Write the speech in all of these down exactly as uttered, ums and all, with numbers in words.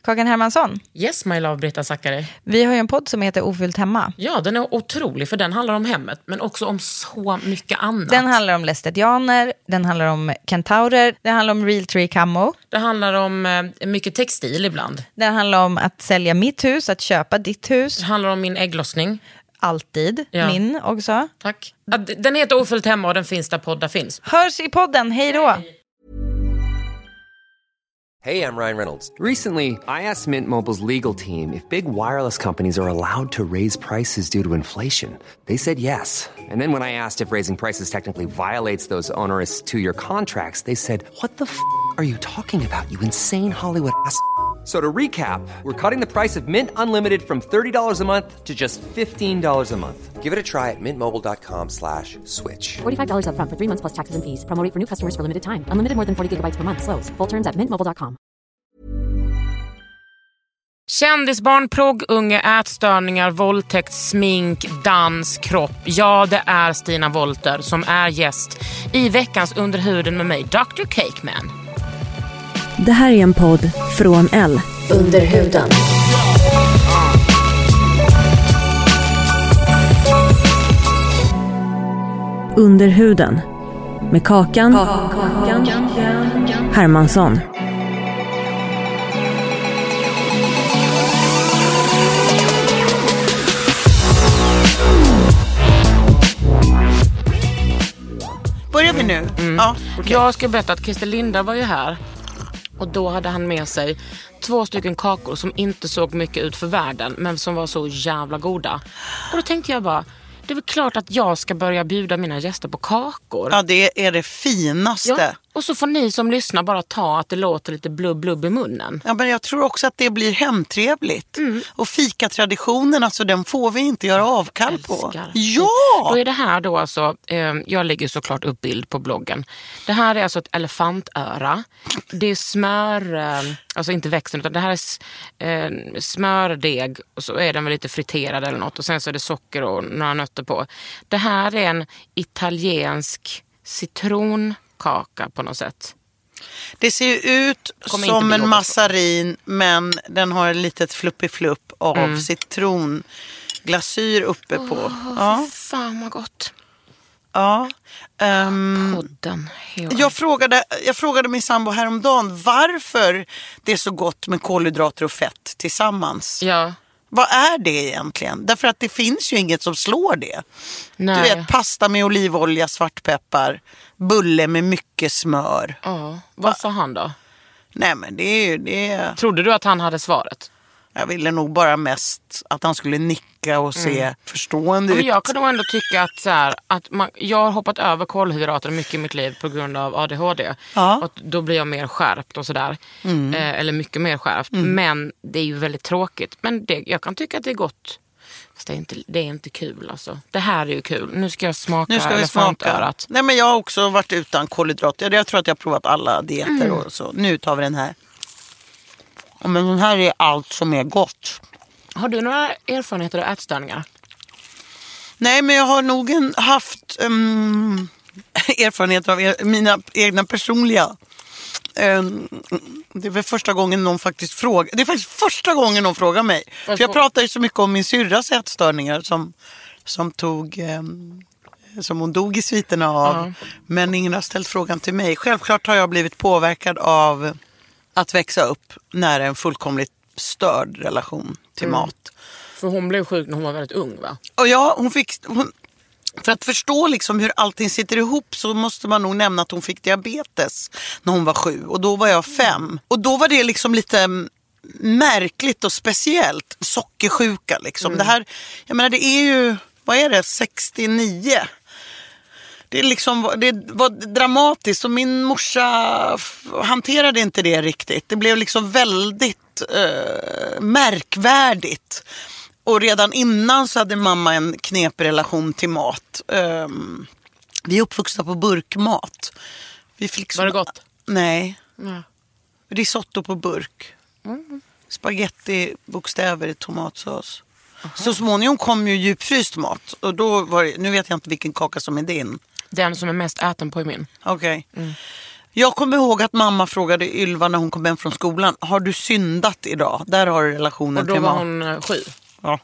Kakan Hermansson. Yes, my love, Britta Zackari. Vi har ju en podd som heter Ofyllt hemma. Ja, den är otrolig för den handlar om hemmet, men också om så mycket annat. Den handlar om lästetianer, den handlar om kentaurer, den handlar om real tree camo. Det handlar om eh, mycket textil ibland. Den handlar om att sälja mitt hus, att köpa ditt hus. Det handlar om min ägglossning. Alltid, ja. Min också. Tack. Den heter Ofyllt hemma och den finns där poddar finns. Hörs i podden, hej då! Hey, I'm Ryan Reynolds. Recently, I asked Mint Mobile's legal team if big wireless companies are allowed to raise prices due to inflation. They said yes. And then when I asked if raising prices technically violates those onerous two-year contracts, they said, what the f*** are you talking about, you insane Hollywood ass f- So to recap, we're cutting the price of Mint Unlimited from thirty dollars a month to just fifteen dollars a month. Give it a try at mintmobile.com slash switch. forty-five dollars up front for three months plus taxes and fees. Promo rate for new customers for limited time. Unlimited more than forty gigabytes per month. Slows full terms at mint mobile dot com. Kändisbarn, progg, unge, ätstörningar, våldtäkt, smink, dans, kropp. Ja, det är Stina Wolter som är gäst i veckans Under huden med mig, doktor Cakeman. Det här är en podd från L. Under huden. Under huden. Med Kakan, Kakan Hermansson. Börjar vi nu? Mm. Ja, okay. Jag ska berätta att Christer Linda var ju här. Och då hade han med sig två stycken kakor som inte såg mycket ut för världen, men som var så jävla goda. Och då tänkte jag bara, det är väl klart att jag ska börja bjuda mina gäster på kakor. Ja, det är det finaste. Ja, och så får ni som lyssnar bara ta att det låter lite blubb blubb i munnen. Ja, men jag tror också att det blir hemtrevligt. Mm. Och fikatraditionen, alltså den får vi inte göra avkall på. Ja! Då är det här då alltså, eh, jag lägger såklart upp bild på bloggen. Det här är alltså ett elefantöra. Det är smör, eh, alltså inte växten, utan det här är eh, smördeg. Och så är den väl lite friterad eller något. Och sen så är det socker och några nötter på. Det här är en italiensk citronkaka på något sätt. Det ser ju ut som en massarin, men den har ett litet fluppiflupp av mm. citronglasyr uppe på. Oh, ja. Fan vad gott. Ja. Um, Podden. Jag frågade, jag frågade min sambo häromdagen varför det är så gott med kolhydrater och fett tillsammans. Ja. Vad är det egentligen? Därför att det finns ju inget som slår det. Nej. Du vet, pasta med olivolja, svartpeppar, bulle med mycket smör. Ja, vad sa han då? Nej, men det är ju det. Trodde du att han hade svaret? Jag ville nog bara mest att han skulle nicka och se mm. förstående ja, ut. Jag kan nog ändå tycka att, så här, att man, jag har hoppat över kolhydrater mycket i mitt liv på grund av A D H D. Ja. Och då blir jag mer skärpt och sådär. Mm. Eh, eller mycket mer skärpt. Mm. Men det är ju väldigt tråkigt. Men det, jag kan tycka att det är gott. Fast det är inte, det är inte kul alltså. Det här är ju kul. Nu ska jag smaka nu ska vi smaka. Nej, men jag har också varit utan kolhydrater. Jag tror att jag har provat alla dieter mm. och så. Nu tar vi den här. Men den här är allt som är gott. Har du några erfarenheter av ätstörningar? Nej, men jag har nog en, haft um, erfarenheter av er, mina egna personliga. Um, det är väl första gången någon faktiskt frågar. Det är faktiskt första gången någon frågar mig. För jag pratar ju så mycket om min syrras ätstörningar som, som tog... Um, som hon dog i sviterna av. Uh-huh. Men ingen har ställt frågan till mig. Självklart har jag blivit påverkad av att växa upp nära en fullkomligt störd relation till mm. mat. För hon blev sjuk när hon var väldigt ung, va? Och ja, hon fick... Hon, för att förstå liksom hur allting sitter ihop så måste man nog nämna att hon fick diabetes när hon var sju. Och då var jag fem. Och då var det liksom lite märkligt och speciellt. Sockersjuka liksom. Mm. Det här, jag menar det är ju... Vad är det? sextionio. Det, är liksom, det var dramatiskt och min morsa hanterade inte det riktigt. Det blev liksom väldigt eh, märkvärdigt. Och redan innan så hade mamma en knepig relation till mat. Eh, vi är uppvuxna på burkmat. Vi fick var det gott? Nej. Ja. Risotto på burk. Mm. Spaghetti, bokstäver i tomatsås. Aha. Så småningom kom ju djupfryst mat. Och då var det, nu vet jag inte vilken kaka som är din. Den som är mest äten på i min. Okej. Okay. Jag kommer ihåg att mamma frågade Ylva när hon kom hem från skolan. Har du syndat idag? Där har du relationen Och då till var mat. hon eh, sju. Ja.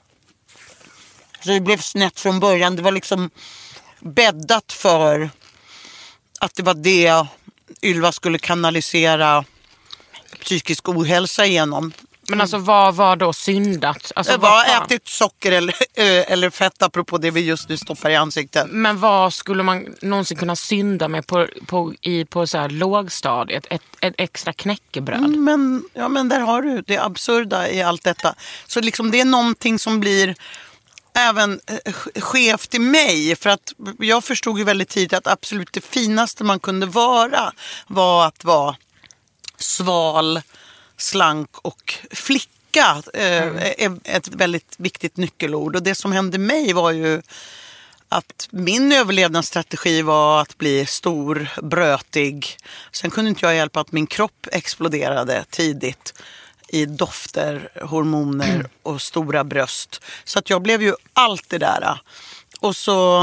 Så det blev snett från början. Det var liksom bäddat för att det var det Ylva skulle kanalisera psykisk ohälsa igenom. Men alltså vad var då syndat? Alltså, Det vad var fan? ätit socker eller, eller fett apropå det vi just nu stoppar i ansiktet. Men vad skulle man någonsin kunna synda med på, på, i, på så här lågstadiet? Ett, ett extra knäckebröd? Mm, men, ja, men där har du det absurda i allt detta. Så liksom det är någonting som blir även eh, skevt i mig. För att jag förstod ju väldigt tidigt att absolut det finaste man kunde vara var att vara sval, slank och flicka. Eh, är ett väldigt viktigt nyckelord. Och det som hände mig var ju att min överlevnadsstrategi var att bli stor, brötig. Sen kunde inte jag hjälpa att min kropp exploderade tidigt i dofter, hormoner och stora bröst. Så att jag blev ju allt det där. Och så...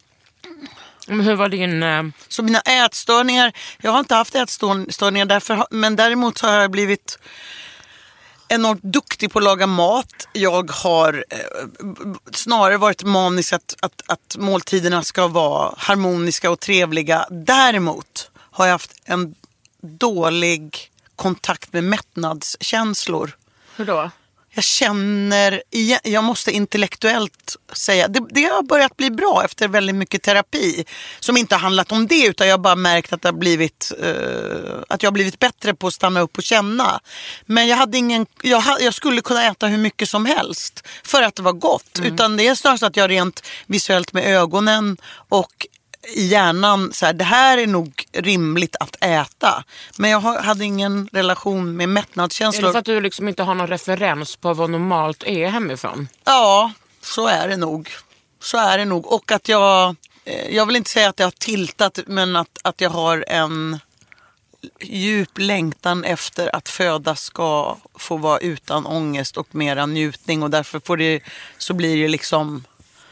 Men hur var din... Eh... Så mina ätstörningar, jag har inte haft ätstörningar därför, men däremot så har jag blivit enormt duktig på att laga mat. Jag har eh, snarare varit manisk att, att, att måltiderna ska vara harmoniska och trevliga. Däremot har jag haft en dålig kontakt med mättnadskänslor. Hur då? Jag känner, jag måste intellektuellt säga, det, det har börjat bli bra efter väldigt mycket terapi. Som inte har handlat om det, utan jag har bara märkt att, det har blivit, uh, att jag har blivit bättre på att stanna upp och känna. Men jag, hade ingen, jag, jag skulle kunna äta hur mycket som helst för att det var gott. Mm. Utan det är snarare så att jag rent visuellt med ögonen och i hjärnan så här, det här är nog rimligt att äta. Men jag hade ingen relation med mättnadskänslor. Är det för att du liksom inte har någon referens på vad normalt är hemifrån? Ja, så är det nog. Så är det nog. Och att jag, jag vill inte säga att jag har tiltat, men att, att jag har en djup längtan efter att föda ska få vara utan ångest och mera njutning. Och därför får det, så blir det liksom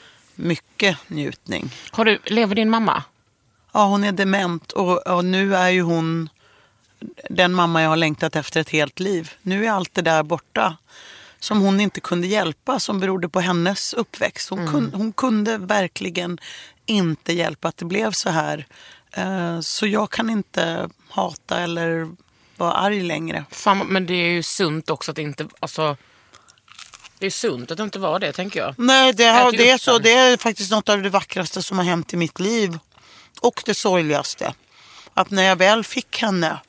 mycket njutning. Har du, lever din mamma? Ja, hon är dement och, och nu är ju hon den mamma jag har längtat efter ett helt liv. Nu är allt det där borta som hon inte kunde hjälpa, som berodde på hennes uppväxt. Hon, mm. kunde, hon kunde verkligen inte hjälpa att det blev så här. Uh, så jag kan inte hata eller vara arg längre. Fan, men det är ju sunt också att inte... Alltså... Det är sunt att det inte var det, tänker jag. Nej, det, har, det, är så, det är faktiskt något av det vackraste som har hänt i mitt liv. Och det sorgligaste. Att när jag väl fick henne,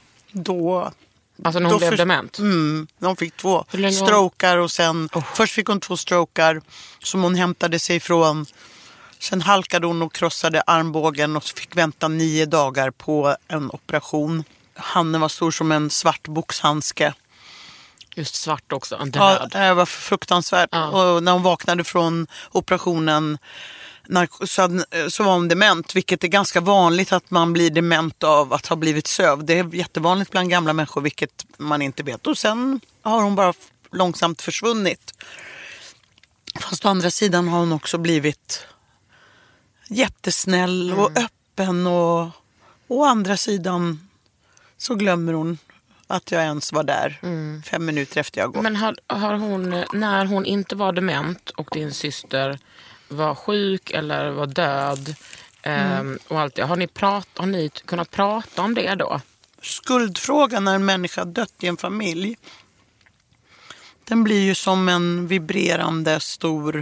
då... Alltså när hon blev för, dement? Mm, hon fick två strokar och sen... Oh. Först fick hon två strokar som hon hämtade sig ifrån. Sen halkade hon och krossade armbågen och fick vänta nio dagar på en operation. Handen var stor som en svart boxhandske. Just svart också, inte röd. Ja, det var fruktansvärt. Ja. Och när hon vaknade från operationen så, så var hon dement. Vilket är ganska vanligt att man blir dement av att ha blivit sövd. Det är jättevanligt bland gamla människor, vilket man inte vet. Och sen har hon bara långsamt försvunnit. Fast å andra sidan har hon också blivit jättesnäll och mm. öppen. Och å andra sidan så glömmer hon att jag ens var där mm. fem minuter efter jag gått. Men har, har hon, när hon inte var dement och din syster var sjuk eller var död mm. eh, och allt det, har ni, prat, har ni kunnat prata om det då? Skuldfrågan när en människa dött i en familj, den blir ju som en vibrerande stor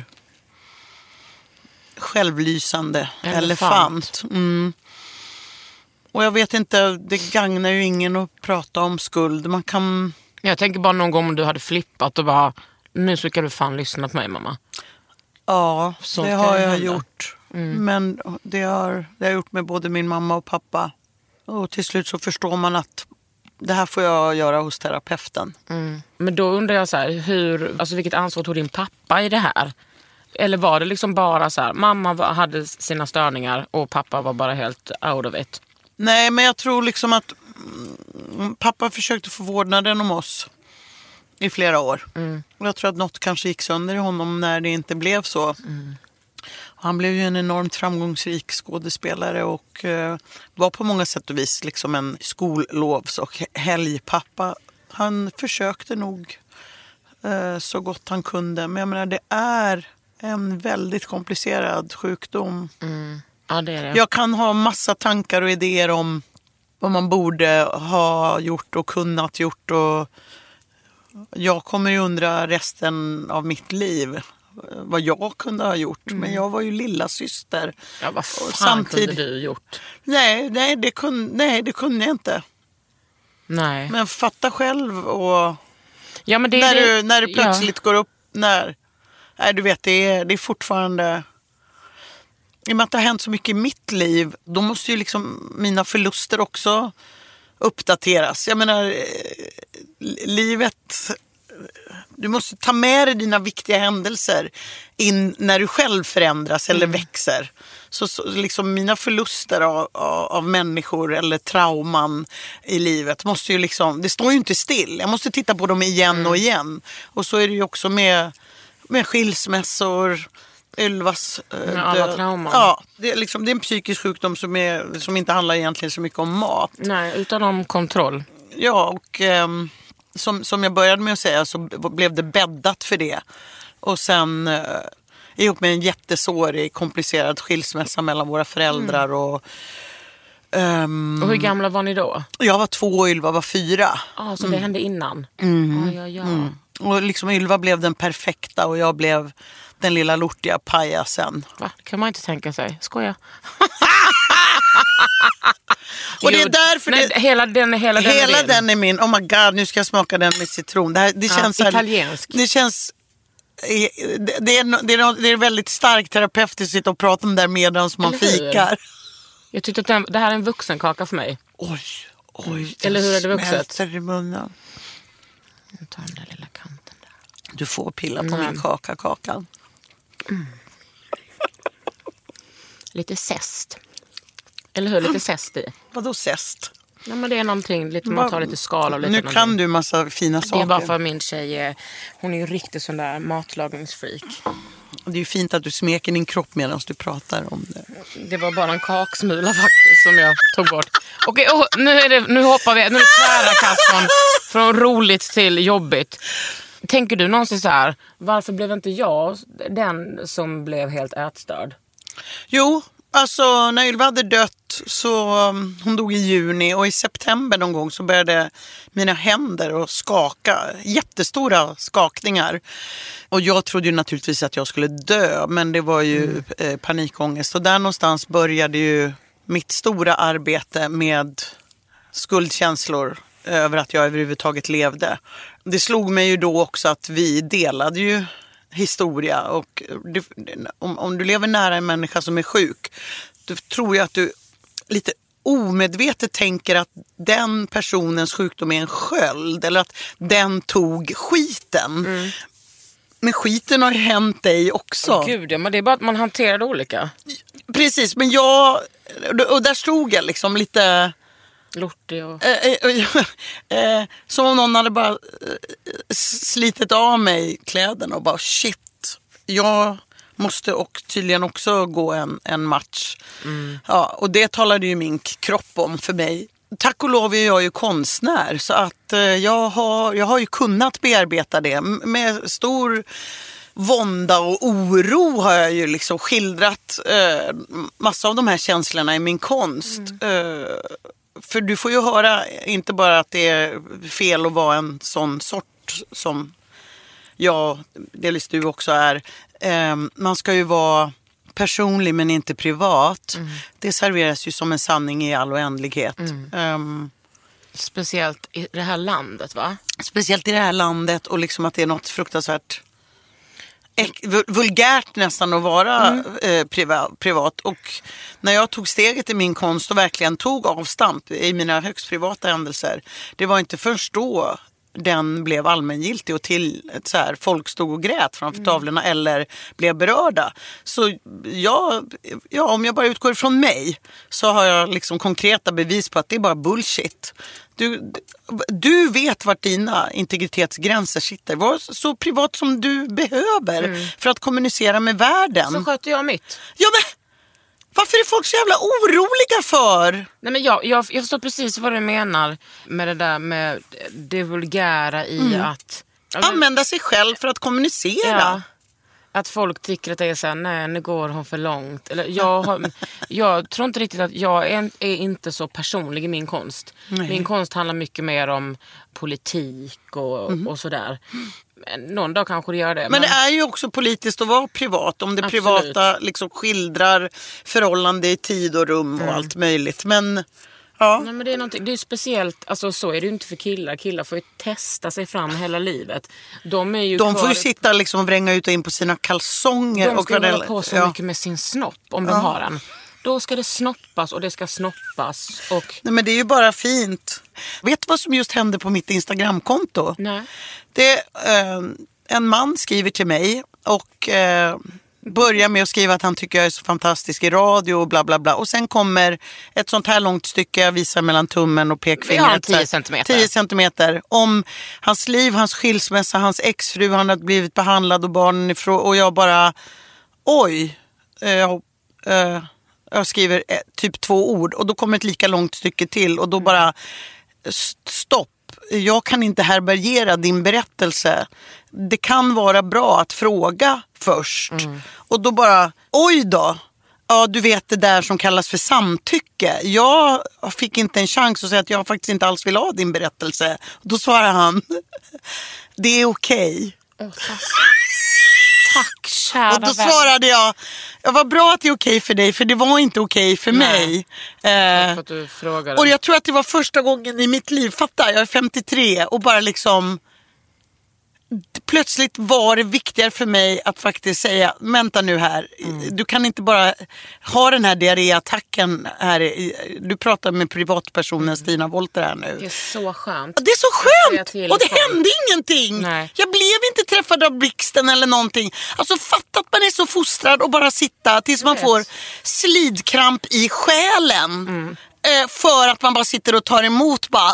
självlysande elefant. elefant. Mm. Och jag vet inte, det gagnar ju ingen att prata om skuld. Man kan... Jag tänker bara någon gång om du hade flippat och bara, nu så kan du fan lyssna på mig, mamma. Ja, så det har jag hända. gjort. Mm. Men det har, det har jag gjort med både min mamma och pappa. Och till slut så förstår man att det här får jag göra hos terapeuten. Mm. Men då undrar jag så här, hur, alltså vilket ansvar tog din pappa i det här? Eller var det liksom bara så här, mamma hade sina störningar och pappa var bara helt out of it? Nej, men jag tror liksom att pappa försökte få vårdnaden om oss i flera år. Mm. Och jag tror att något kanske gick sönder i honom när det inte blev så. Mm. Han blev ju en enormt framgångsrik skådespelare och eh, var på många sätt och vis liksom en skollovs- och helgpappa. Han försökte nog eh, så gott han kunde. Men jag menar, det är en väldigt komplicerad sjukdom. Mm. Ja, det är det. Jag kan ha massa tankar och idéer om vad man borde ha gjort och kunnat gjort. Och jag kommer ju undra resten av mitt liv vad jag kunde ha gjort. Mm. Men jag var ju lilla syster. Ja, vad fan samtidigt... kunde du gjort? Nej, nej, det kunde, nej, det kunde jag inte. Nej. Men fatta själv och... Ja, men det, när, det... du, när du plötsligt ja. går upp... När... Nej, du vet, det är, det är fortfarande... I och med att det har hänt så mycket i mitt liv, då måste ju liksom mina förluster också uppdateras. Jag menar, livet... Du måste ta med dig dina viktiga händelser in när du själv förändras eller mm. växer. Så, så liksom mina förluster av, av, av människor eller trauman i livet måste ju liksom... Det står ju inte still. Jag måste titta på dem igen mm. och igen. Och så är det ju också med, med skilsmässor... Ylvas med alla trauman. Ja, det är, liksom, det är en psykisk sjukdom som, är, som inte handlar egentligen så mycket om mat. Nej, utan om kontroll. Ja, och eh, som, som jag började med att säga så blev det bäddat för det. Och sen eh, ihop med en jättesårig, komplicerad skilsmässa mellan våra föräldrar. Mm. Och, ehm, och hur gamla var ni då? Jag var två och Ylva var fyra. Ja, ah, så det mm. hände innan? Mm. Ah, ja, ja. Mm. Och liksom Ylva blev den perfekta och jag blev... den lilla lortiga pajasen. Va? Kan man inte tänka sig. Skoja. Och det är därför Nej, det, hela den, hela den, hela är den är min. Oh my god, nu ska jag smaka den med citron. Det, här, det ja, känns italiensk. Här, det känns det, det, är, det, är, det är väldigt starkt terapeutiskt att sitta och prata om det där medan man fikar. Jag tyckte att den, det här är en vuxenkaka för mig. Oj, oj. Eller hur är det vuxet? Smälter i munnen. Jag tar den där lilla kanten där. Du får pilla på Nej. min kaka, kakan. Mm. Lite zest. Eller hur? Lite zest i. Vadå zest? Ja, men det är någonting, lite, man tar lite skal och lite nu någonting. kan du massa fina saker. Det är bara för min tjej, hon är ju riktigt sån där matlagningsfreak. Det är ju fint att du smeker din kropp medan du pratar om det. Det var bara en kaksmula faktiskt som jag tog bort. Okej, oh, nu, är det, nu hoppar vi, nu är det tvära kast från, från roligt till jobbigt. Tänker du någonsin så här, varför blev inte jag den som blev helt ätstörd? Jo, alltså när Ylva hade dött så um, hon dog i juni och i september någon gång så började mina händer att skaka, jättestora skakningar. Och jag trodde ju naturligtvis att jag skulle dö, men det var ju mm. eh, panikångest. Och där någonstans började ju mitt stora arbete med skuldkänslor över att jag överhuvudtaget levde. Det slog mig ju då också att vi delade ju historia och det, om, om du lever nära en människa som är sjuk, då tror jag att du lite omedvetet tänker att den personens sjukdom är en sköld eller att den tog skiten. Mm. Men skiten har ju hänt dig också. Oh, gud, ja, men det är bara att man hanterar det olika. Precis, men jag, och där stod jag liksom lite... Lortig och... Eh, eh, eh, som om någon hade bara eh, slitit av mig kläderna och bara shit, jag måste och tydligen också gå en, en match. Mm. Ja, och det talade ju min kropp om för mig. Tack och lov är jag ju konstnär så att eh, jag, har, jag har ju kunnat bearbeta det med stor vånda och oro har jag ju liksom skildrat eh, massa av de här känslorna i min konst. Mm. Eh, För du får ju höra inte bara att det är fel att vara en sån sort som jag, delvis du också är. Eh, man ska ju vara personlig men inte privat. Mm. Det serveras ju som en sanning i all oändlighet. Mm. Um, speciellt i det här landet, va? Speciellt i det här landet och liksom att det är något fruktansvärt Ek, vulgärt nästan att vara mm. eh, priva, privat. Och när jag tog steget i min konst och verkligen tog avstamp i mina högst privata händelser, det var inte först då den blev allmängiltig och till ett så här, folk stod och grät framför mm. tavlorna eller blev berörda. Så jag, ja, om jag bara utgår från mig så har jag liksom konkreta bevis på att det är bara bullshit. Du, du vet vart dina integritetsgränser sitter. Var så privat som du behöver mm. för att kommunicera med världen. Så sköter jag mitt. Ja, men varför är folk så jävla oroliga för? Nej, men jag, jag, jag förstår precis vad du menar med det där med det vulgära i mm. att... Använda sig själv för att kommunicera. Ja, att folk tycker att det är så här, nej, nu går hon för långt. Eller jag, har, jag tror inte riktigt att jag är, är inte så personlig i min konst. Nej. Min konst handlar mycket mer om politik och, mm. och sådär. Någon dag kanske det gör det. Men, men det är ju också politiskt att vara privat. Om det absolut. Privata liksom skildrar förhållande i tid och rum och mm. allt möjligt. Men ja. Nej, men det är någonting, det är speciellt, alltså så är det ju inte för killar. Killar får ju testa sig fram hela livet. De är ju De kvar... får ju sitta liksom och vränga ut och in på sina kalsonger. De ska och hålla på så ja. mycket med sin snopp om ja. de har en. Då ska det snoppas och det ska snoppas. Och... Nej, men det är ju bara fint. Vet du vad som just hände på mitt Instagramkonto? Nej. Det eh, en man skriver till mig och eh, börjar med att skriva att han tycker jag är så fantastisk i radio och bla bla bla. Och sen kommer ett sånt här långt stycke jag visar mellan tummen och pekfingret. Ja, tio centimeter. tio centimeter. Om hans liv, hans skilsmässa, hans exfru, han har blivit behandlad och barnen ifrån. Och jag bara, oj, eh, eh, jag skriver eh, typ två ord. Och då kommer ett lika långt stycke till och då bara, stopp. Jag kan inte härbärgera din berättelse. Det kan vara bra att fråga först. Mm. Och då bara, oj då. Ja, du vet det där som kallas för samtycke. Jag fick inte en chans att säga att jag faktiskt inte alls vill ha din berättelse. Då svarar han, det är okej. Okay. Oh, tack. Tack, kära och då svarade jag, ja, vad bra att det är okej för dig, för det var inte okej för Nej. mig. Eh, att du frågade. Och jag tror att det var första gången i mitt liv, fatta, jag är femtiotre och bara liksom plötsligt var det viktigare för mig att faktiskt säga, vänta nu här, mm. du kan inte bara ha den här diarréattacken här, du pratar med privatpersonen Stina Wolter här nu. Det är så skönt. Det är så skönt! Och det hände ingenting. Nej. Jag blev inte träffad av blixten eller någonting. Alltså fatta att man är så fostrad och bara sitta tills man får slidkramp i själen. Mm. För att man bara sitter och tar emot bara.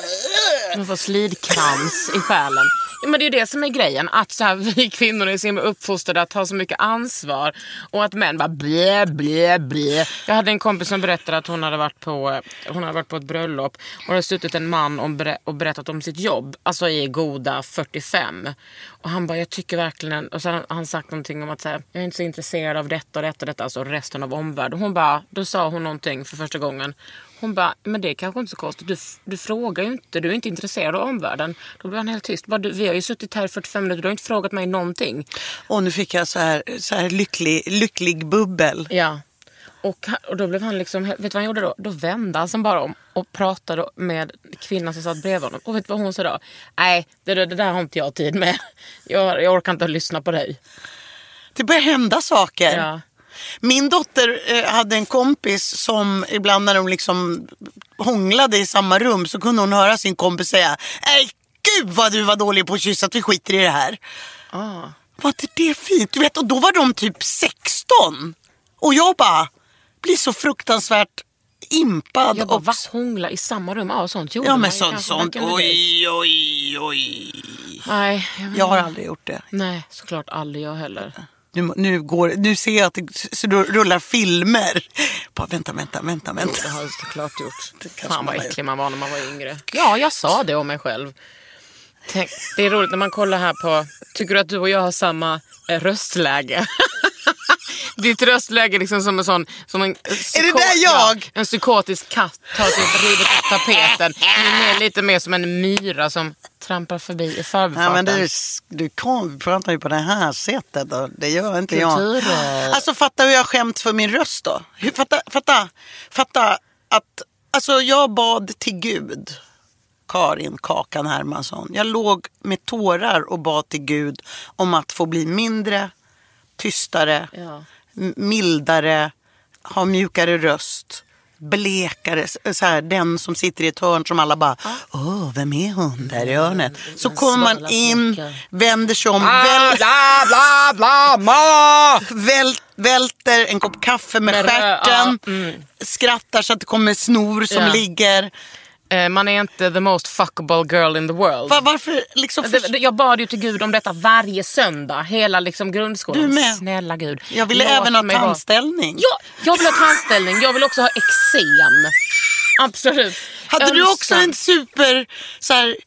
Man får slidkrams i själen. Ja, men det är det som är grejen. Att så här, vi kvinnor är så uppfostrade att ha så mycket ansvar. Och att män bara blä, blä, blä. Jag hade en kompis som berättade att hon hade varit på, hon hade varit på ett bröllop. Och det hade suttit en man och, ber- och berättat om sitt jobb. Alltså i goda fyrtiofem. Och han bara, jag tycker verkligen. Och så har han sagt någonting om att så här, jag är inte så intresserad av detta och detta och detta. Alltså resten av omvärlden. Och hon bara, då sa hon någonting för första gången. Hon bara, men det är kanske inte så konstigt. Du, du frågar ju inte, du är inte intresserad av omvärlden. Då blir han helt tyst. Bara, du, vi har ju suttit här i fyrtiofem minuter, du har inte frågat mig någonting. Och nu fick jag så här, så här lycklig, lycklig bubbel. Ja, och, och då blev han liksom, vet du vad han gjorde då? Då vände han sig bara om och pratade med kvinnan som satt bredvid honom. Och vet du vad hon sa då? Nej, det, det där har inte jag tid med. Jag, jag orkar inte lyssna på dig. Det börjar hända saker. Ja. Min dotter eh, hade en kompis som ibland när de liksom hånglade i samma rum så kunde hon höra sin kompis säga, nej gud vad du var dålig på att kyssa, att vi skiter i det här. Ah. Var inte det fint? Du vet, och då var de typ sexton. Och jag bara blir så fruktansvärt impad. Jag bara, och... vad hångla i samma rum? Ja, sånt gjorde ja, men sånt, sånt. Oj, oj, oj. Nej, jag, jag har aldrig gjort det. Nej, såklart aldrig jag heller. Nu, nu, går, nu ser jag att det rullar filmer. Bara vänta, vänta, vänta, vänta. Jo, det har jag såklart gjort. Fan vad äcklig man var när man var yngre. Ja, jag sa det om mig själv. Tänk, det är roligt när man kollar här på... Tycker du att du och jag har samma eh, röstläge? Ditt röstläge liksom som en sån... Som en psyko- är det där jag? Ja, en psykotisk katt tar sig rivet på tapeten. Du är lite mer som en myra som trampar förbi i förbifarten. Ja, men du, du kan prata ju på det här sättet då. Det gör inte Kultur. jag. Alltså fatta hur jag skämt för min röst då. Hur, fatta, fatta, fatta att... Alltså jag bad till Gud... Karin Kakan Hermansson. Jag låg med tårar och bad till Gud om att få bli mindre, tystare, ja. mildare, ha mjukare röst, blekare, så här, den som sitter i ett hörn som alla bara, åh, vem är hon där i hörnet? Så kommer man in, vänder sig om, väl, bla, bla, bla, ma. väl, välter en kopp kaffe med, med stjärten, ja, mm. skrattar så att det kommer snor som ja. ligger. Eh, man är inte the most fuckable girl in the world. Var, varför liksom för... det, det, jag bad ju till Gud om detta varje söndag, hela liksom grundskolan. Du med. Snälla Gud. Jag ville även ha tandställning. Ha... Ja, jag vill ha tandställning. Jag vill också ha eksem. Absolut. Hade Önskan. Du också en super så här,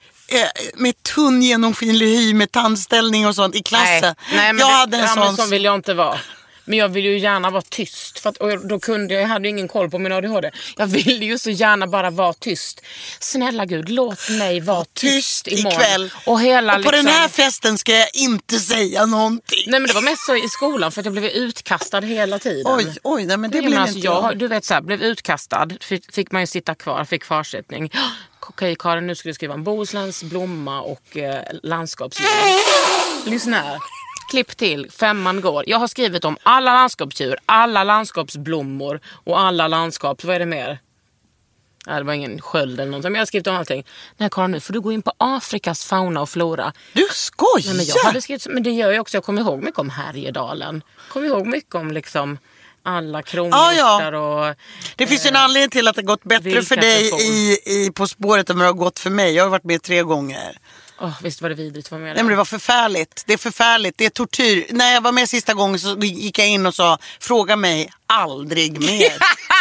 med tunn genomskinlig hy med tandställning och sånt i klassen? Nej, nej men, jag det, hade en ja, sån... men sån vill jag inte vara. Men jag ville ju gärna vara tyst. För att, och då kunde jag, jag hade ju ingen koll på min A D H D. Jag ville ju så gärna bara vara tyst. Snälla Gud, låt mig vara tyst, tyst ikväll. Och, hela, och på liksom... den här festen ska jag inte säga någonting. Nej, men det var mest så i skolan för att jag blev utkastad hela tiden. Oj, oj, nej, men det nej, blev alltså, inte jag. jag. Du vet så här, blev utkastad. Fick man ju sitta kvar, fick kvarsättning. Okej, Karin, nu ska du skriva en Bohusläns blomma och eh, landskapsdjur. Lyssna här. Klipp till, femman går. Jag har skrivit om alla landskapsdjur, alla landskapsblommor och alla landskap. Vad är det mer? Nej, det var ingen sköld eller något. Men jag har skrivit om allting. Nej, Karin, nu får du gå in på Afrikas fauna och flora. Du skojar! Nej, men jag hade skrivit, men det gör jag också. Jag kommer ihåg mycket om Härjedalen. Jag kommer ihåg mycket om liksom alla kronhjortar ah, ja. och... Det finns ju en anledning till att det gått bättre för dig i, i På spåret än vad det har gått för mig. Jag har varit med tre gånger. Oh, visst var det vidrigt att vara med. Nej, men det var förfärligt. Det är förfärligt. Det är tortyr. När jag var med sista gången så gick jag in och sa, fråga mig aldrig mer.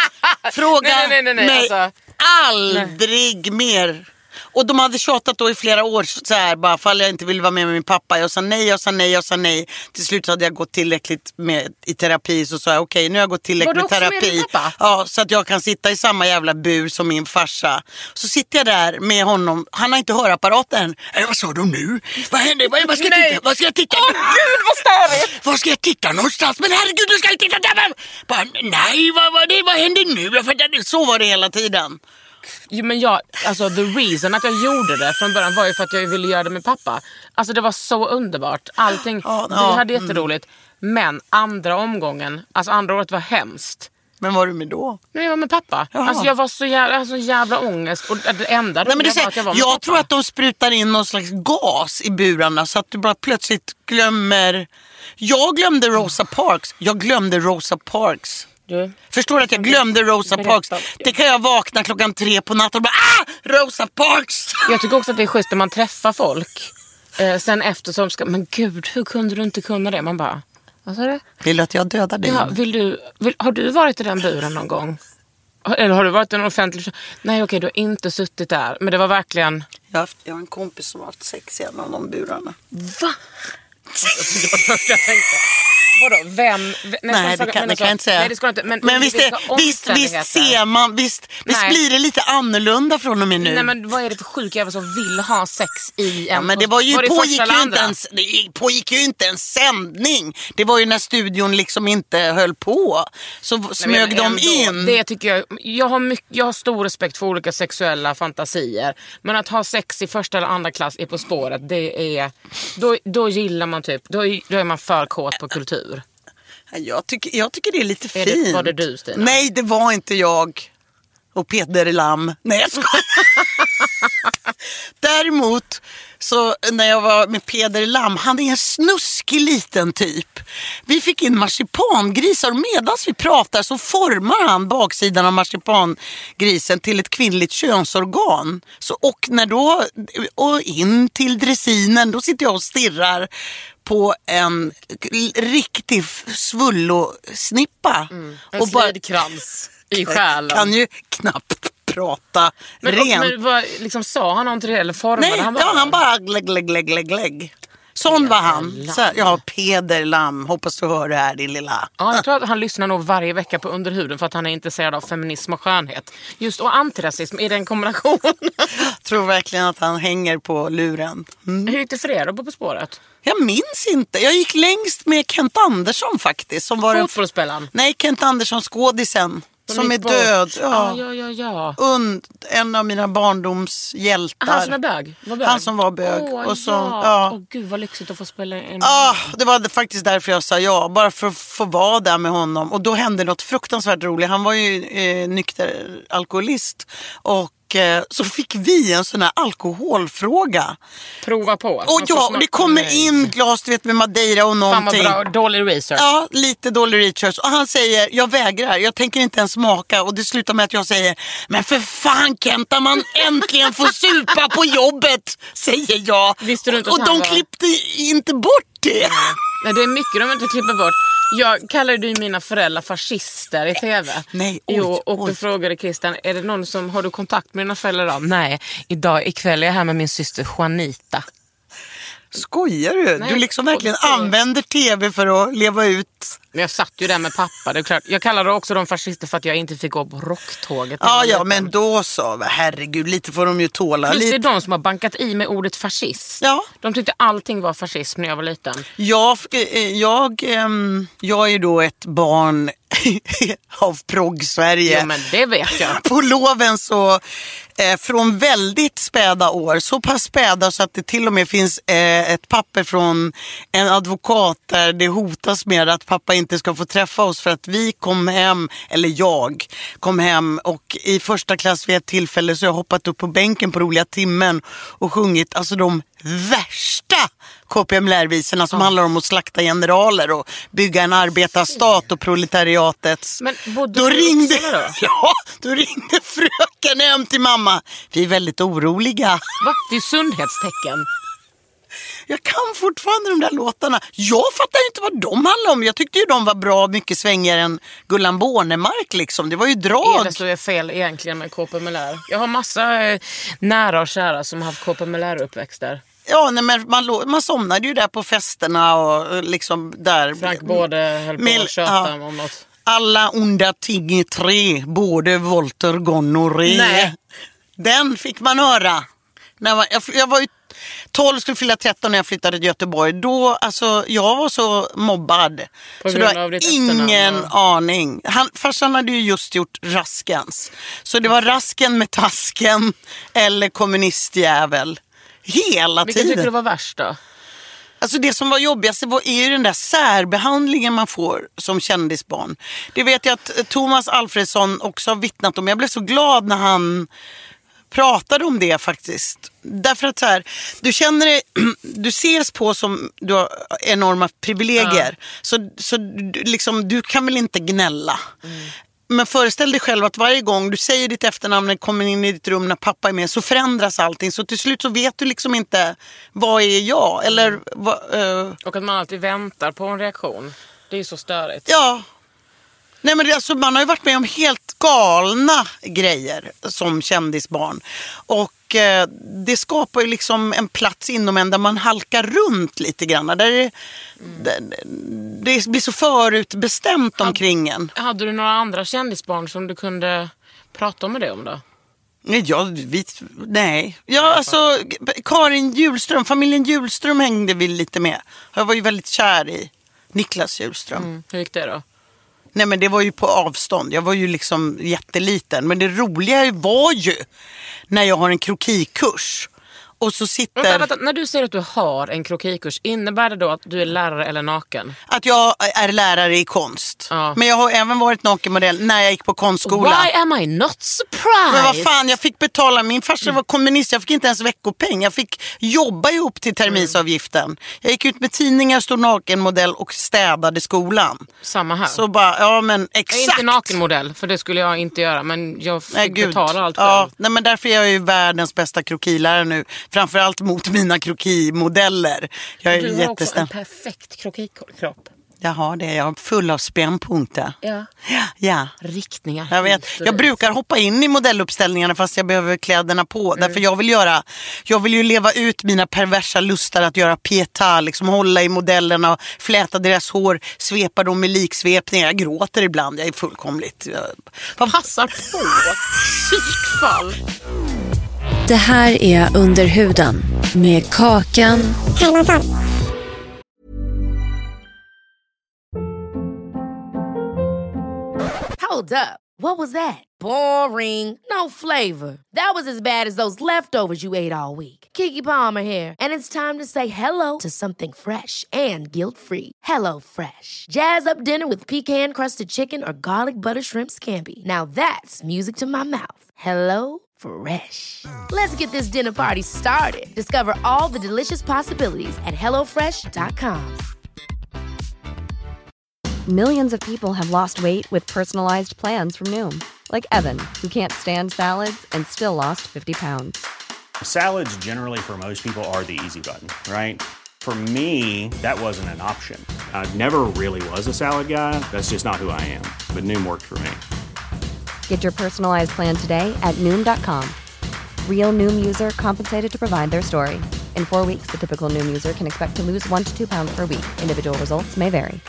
Fråga nej, nej, nej, nej, mig alltså. aldrig nej. mer. Och de hade tjatat då i flera år så här, bara fall jag inte ville vara med med min pappa. Jag sa nej, jag sa nej, jag sa nej. Till slut hade jag gått tillräckligt med, i terapi. Så sa jag okej, okay, nu har jag gått tillräckligt med terapi. Med ja, så att jag kan sitta i samma jävla bur som min farsa. Så sitter jag där med honom. Han har inte hörapparaten. Äh, vad sa de nu? Vad hände? Vad, vad ska jag titta? Vad ska jag titta? Åh oh, gud, vad störigt! Vad ska jag titta någonstans? Men herregud, du ska inte titta där! Bara, nej, vad, vad, det, vad hände nu? Jag fattade, så var det hela tiden. Jo, men jag, alltså the reason att jag gjorde det från början var ju för att jag ville göra det med pappa. Alltså det var så underbart. Allting, ja, vi ja, hade jätteroligt. Mm. Men andra omgången, alltså andra året var hemskt. Men var du med då? Nej, jag var med pappa. Jaha. Alltså jag var så jävla, alltså, jävla ångest. Och det enda Nej, men det var att jag var med Jag pappa. tror att de sprutar in någon slags gas i burarna så att du bara plötsligt glömmer. Jag glömde Rosa Parks. Jag glömde Rosa Parks. Du. Förstår att jag glömde Rosa Parks. Det kan jag vakna klockan tre på natten och bara, ah, Rosa Parks! Jag tycker också att det är schysst när man träffar folk. Eh, sen efter som ska, men gud, hur kunde du inte kunna det? Man bara, vad sa du? Vill du att jag dödar dig? Ja, vill du, vill, har du varit i den buren någon gång? Eller har du varit i en offentlig... Nej, okej, du har inte suttit där. Men det var verkligen... Jag har, haft, jag har en kompis som har haft sex i en av de burarna. Va? Det var först jag tänkte. Vadå? Vem? Nej, nej det kan, det kan jag inte säga. Nej, det ska inte. Men, men visst, är, visst, visst ser man, visst, visst blir det lite annorlunda från och med nu. Nej, men vad är det för sjuk jävel som vill ha sex i en... Ja, men det var ju, var det pågick, ju inte en, det pågick ju inte en sändning. Det var ju när studion liksom inte höll på. Så nej, smög de ändå, in. Det tycker jag, jag har, mycket, jag har stor respekt för olika sexuella fantasier. Men att ha sex i första eller andra klass är På spåret, det är... Då, då gillar man typ, då, då är man för kåt på kultur. Jag tycker, jag tycker det är lite är fint. Det, var det du, Stina? Nej, det var inte jag. Och Peter Lam. Nej, jag skojar. Däremot, så när jag var med Peter Lam, han är en snuskig liten typ. Vi fick in marsipangrisar och medan vi pratar så formar han baksidan av marsipangrisen till ett kvinnligt könsorgan. Så, och när då, och in till dressinen, då sitter jag och stirrar på en riktig svullosnippa. Mm, en slidkrans i själen. Kan ju knappt prata men, rent. Men vad, liksom, sa han något till det eller formade Nej, han bara? Ja, han bara lägg, lägg, lägg, lägg, lägg. Sån var han. Så, ja, Peder Lam. Hoppas du hör det här, din lilla. Ja, jag tror att han lyssnar nog varje vecka på Underhuden för att han är intresserad av feminism och skönhet. Just och antirasism, är det en kombination? Jag tror verkligen att han hänger på luren. Mm. Hur gick det för er då på spåret? Jag minns inte. Jag gick längst med Kent Andersson faktiskt. Som var Fotbollsspelaren? En... Nej, Kent Andersson, skådisen. som är gick bort. död. Ja. Ah, ja, ja, ja. Und, en av mina barndomshjältar. Han som är bög? Var bög? Han som var bög. Åh, och så, ja. ja. Åh, gud vad lyxigt att få spela en... Ah, det var faktiskt därför jag sa ja. Bara för att få vara där med honom. Och då hände något fruktansvärt roligt. Han var ju eh, nykter alkoholist. Och så fick vi en sån här alkoholfråga. Prova på. Och ja, det kommer in glas, du vet, med Madeira och någonting. Fan vad bra, dålig research. Ja, lite dålig research. Och han säger, jag vägrar, jag tänker inte ens smaka. Och det slutar med att jag säger, men för fan Kenta, man äntligen får supa på jobbet, säger jag. Visste du inte och att de han var... klippte inte bort det. Nej, det är mycket de inte klipper bort. Jag kallade ju mina föräldrar fascister i tv. Nej, oj, jo, och oj. då frågade Christian, är det någon som, har du kontakt med dina föräldrar? Nej, idag ikväll är jag här med min syster Juanita. Skojar du? Nej, du liksom verkligen och- använder tv för att leva ut. Men jag satt ju där med pappa, det är klart. Jag kallade också dem fascister för att jag inte fick gå på rocktåget. Ja, ja, men då så. Herregud, lite får de ju tåla. Plus det Lite... är de som har bankat i med ordet fascist. Ja. De tyckte allting var fascism när jag var liten. Jag, jag, ehm, jag är ju då ett barn av progg-Sverige. Jo, men det vet jag. På loven så, eh, från väldigt späda år, så pass späda så att det till och med finns eh, ett papper från en advokat där det hotas med att pappa inte ska få träffa oss för att vi kom hem, eller jag kom hem och i första klass vid ett tillfälle så jag hoppat upp på bänken på roliga timmen och sjungit alltså de värsta K P M L-visorna som ja. handlar om att slakta generaler och bygga en arbetarstat och proletariatets. Men bodde då du ringde, då? ja, då ringde fröken hem till mamma. Vi är väldigt oroliga. Va? Det är sundhetstecken. Jag kan fortfarande de där låtarna. Jag fattar inte vad de handlar om. Jag tyckte ju de var bra mycket svängigare än Gullan Bornemark liksom. Det var ju drag. Är det så är fel egentligen med K P M L R? Jag har massa eh, nära och kära som har haft K P M L R-uppväxter. Ja, nej, men man, man somnade ju där på festerna och liksom där. Frank både höll på Mil, att köta ja. om något. Alla onda ting i tre, både volter, gonorré. Nej. Den fick man höra. När man, jag, jag var ju tolv, skulle fylla tretton när jag flyttade till Göteborg. Då, alltså, jag var så mobbad. På så grund du av har ditt ingen efternamn, aning. Han, farsan hade ju just gjort Raskens. Så det var Rasken med tasken eller kommunistjävel. Hela Vilken tiden. tycker du var värst då? Alltså det som var jobbigast var, är ju den där särbehandlingen man får som kändisbarn. Det vet jag att Thomas Alfredsson också har vittnat om. Jag blev så glad när han pratade om det faktiskt. Därför att så här, du känner dig, du ses på som du har enorma privilegier. Ja. Så, så liksom, du kan väl inte gnälla. Mm. Men föreställ dig själv att varje gång du säger ditt efternamn och kommer in i ditt rum när pappa är med så förändras allting. Så till slut så vet du liksom inte vad är jag? Eller, vad, uh... Och att man alltid väntar på en reaktion. Det är ju så störigt. Ja. Nej, men det, alltså, man har ju varit med om helt galna grejer som kändisbarn. Och eh, det skapar ju liksom en plats inom en där man halkar runt lite grann. Där det, mm. det, det blir så förutbestämt omkring en. Hade du några andra kändisbarn som du kunde prata med det om då? Nej, jag vet, nej. Ja, alltså Karin Hjulström, familjen Hjulström hängde vi lite med. Jag var ju väldigt kär i Niklas Hjulström. Mm. Hur gick det då? Nej, men det var ju på avstånd. Jag var ju liksom jätteliten. Men det roliga var ju när jag har en krokikurs. Och så sitter... Vänta, vänta. När du säger att du har en krokikurs, innebär det då att du är lärare eller naken? Att jag är lärare i konst. Ja. Men jag har även varit nakenmodell när jag gick på konstskola. Why am I not surprised? Men vad fan, jag fick betala. Min farsa var kommunist, jag fick inte ens veckopeng. Jag fick jobba ihop till terminsavgiften. Mm. Jag gick ut med tidningar, stod nakenmodell och städade skolan. Samma här. Så bara, ja men exakt. Jag är inte nakenmodell, för det skulle jag inte göra. Men jag fick nej, betala allt själv. Ja, nej, men därför är jag ju världens bästa krokilärare nu. Framförallt mot mina krokimodeller. Jag är du har jättestäm. också en perfekt krokikropp. Jag har det, jag är full av spännpunkter. Ja. Ja. Riktningar. Jag vet. Jag brukar hoppa in i modelluppställningarna fast jag behöver kläderna på. Mm. Därför jag vill göra, jag vill ju leva ut mina perversa lustar att göra pietà, liksom hålla i modellerna, fläta deras hår, svepa dem med liksvepningar. Jag gråter ibland, jag är fullkomligt. Vad passar på? Psykfall. Det här är Under huden med Kakan. Hold up. What was that? Boring. No flavor. That was as bad as those leftovers you ate all week. Keke Palmer here, and it's time to say hello to something fresh and guilt-free. Hello Fresh. Jazz up dinner with pecan-crusted chicken or garlic butter shrimp scampi. Now that's music to my mouth. Hello Fresh. Let's get this dinner party started. Discover all the delicious possibilities at hello fresh dot com. Millions of people have lost weight with personalized plans from Noom. Like Evan, who can't stand salads and still lost fifty pounds. Salads generally for most people are the easy button, right? For me, that wasn't an option. I never really was a salad guy. That's just not who I am. But Noom worked for me. Get your personalized plan today at Noom dot com. Real Noom user compensated to provide their story. In four weeks, the typical Noom user can expect to lose one to two pounds per week. Individual results may vary.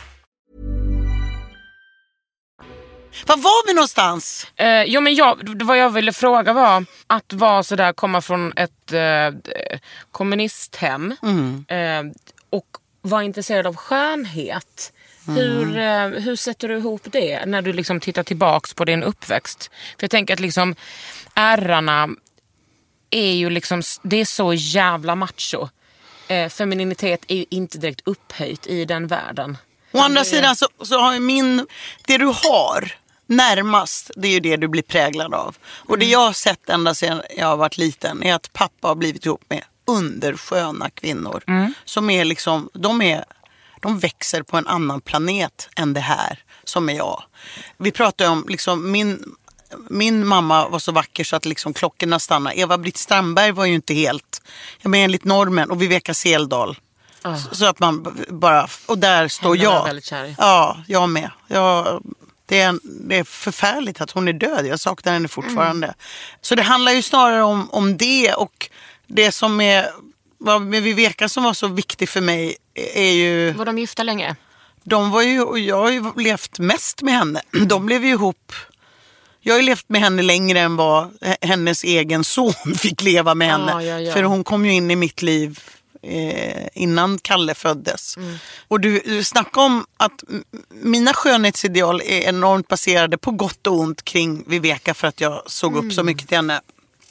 Var var vi någonstans? Eh, jo, men jag, vad jag ville fråga var att vara så där, komma från ett eh, kommunisthem mm. eh, och vara intresserad av skönhet. Mm. Hur, eh, hur sätter du ihop det när du liksom tittar tillbaks på din uppväxt? För jag tänker att liksom ärrarna är ju liksom, det är så jävla macho. Eh, femininitet är ju inte direkt upphöjt i den världen. Å andra sidan så, så har ju min, det du har närmast, det är ju det du blir präglad av. Och det jag har sett ända sedan jag har varit liten är att pappa har blivit ihop med undersköna kvinnor. Mm. Som är liksom, de är, de växer på en annan planet än det här som är jag. Vi pratar om liksom min... Min mamma var så vacker så att liksom klockorna stannade. Eva-Britt Strandberg var ju inte helt, jag menar enligt normen, och Viveka Seldal. Oh. Så, så att man bara, och där står Henne jag. Väldigt kär. Ja, jag med. Jag, det, är, det är förfärligt att hon är död. Jag saknar henne fortfarande. Mm. Så det handlar ju snarare om, om det, och det som är, vad med Viveka som var så viktig för mig är ju... Var de gifta länge? De var ju, och jag har ju levt mest med henne. De blev ju ihop... Jag har ju levt med henne längre än vad hennes egen son fick leva med henne. Ah, ja, ja. För hon kom ju in i mitt liv eh, innan Kalle föddes. Mm. Och du, du snackar om att mina skönhetsideal är enormt baserade på gott och ont kring Viveka, för att jag såg mm. upp så mycket till henne.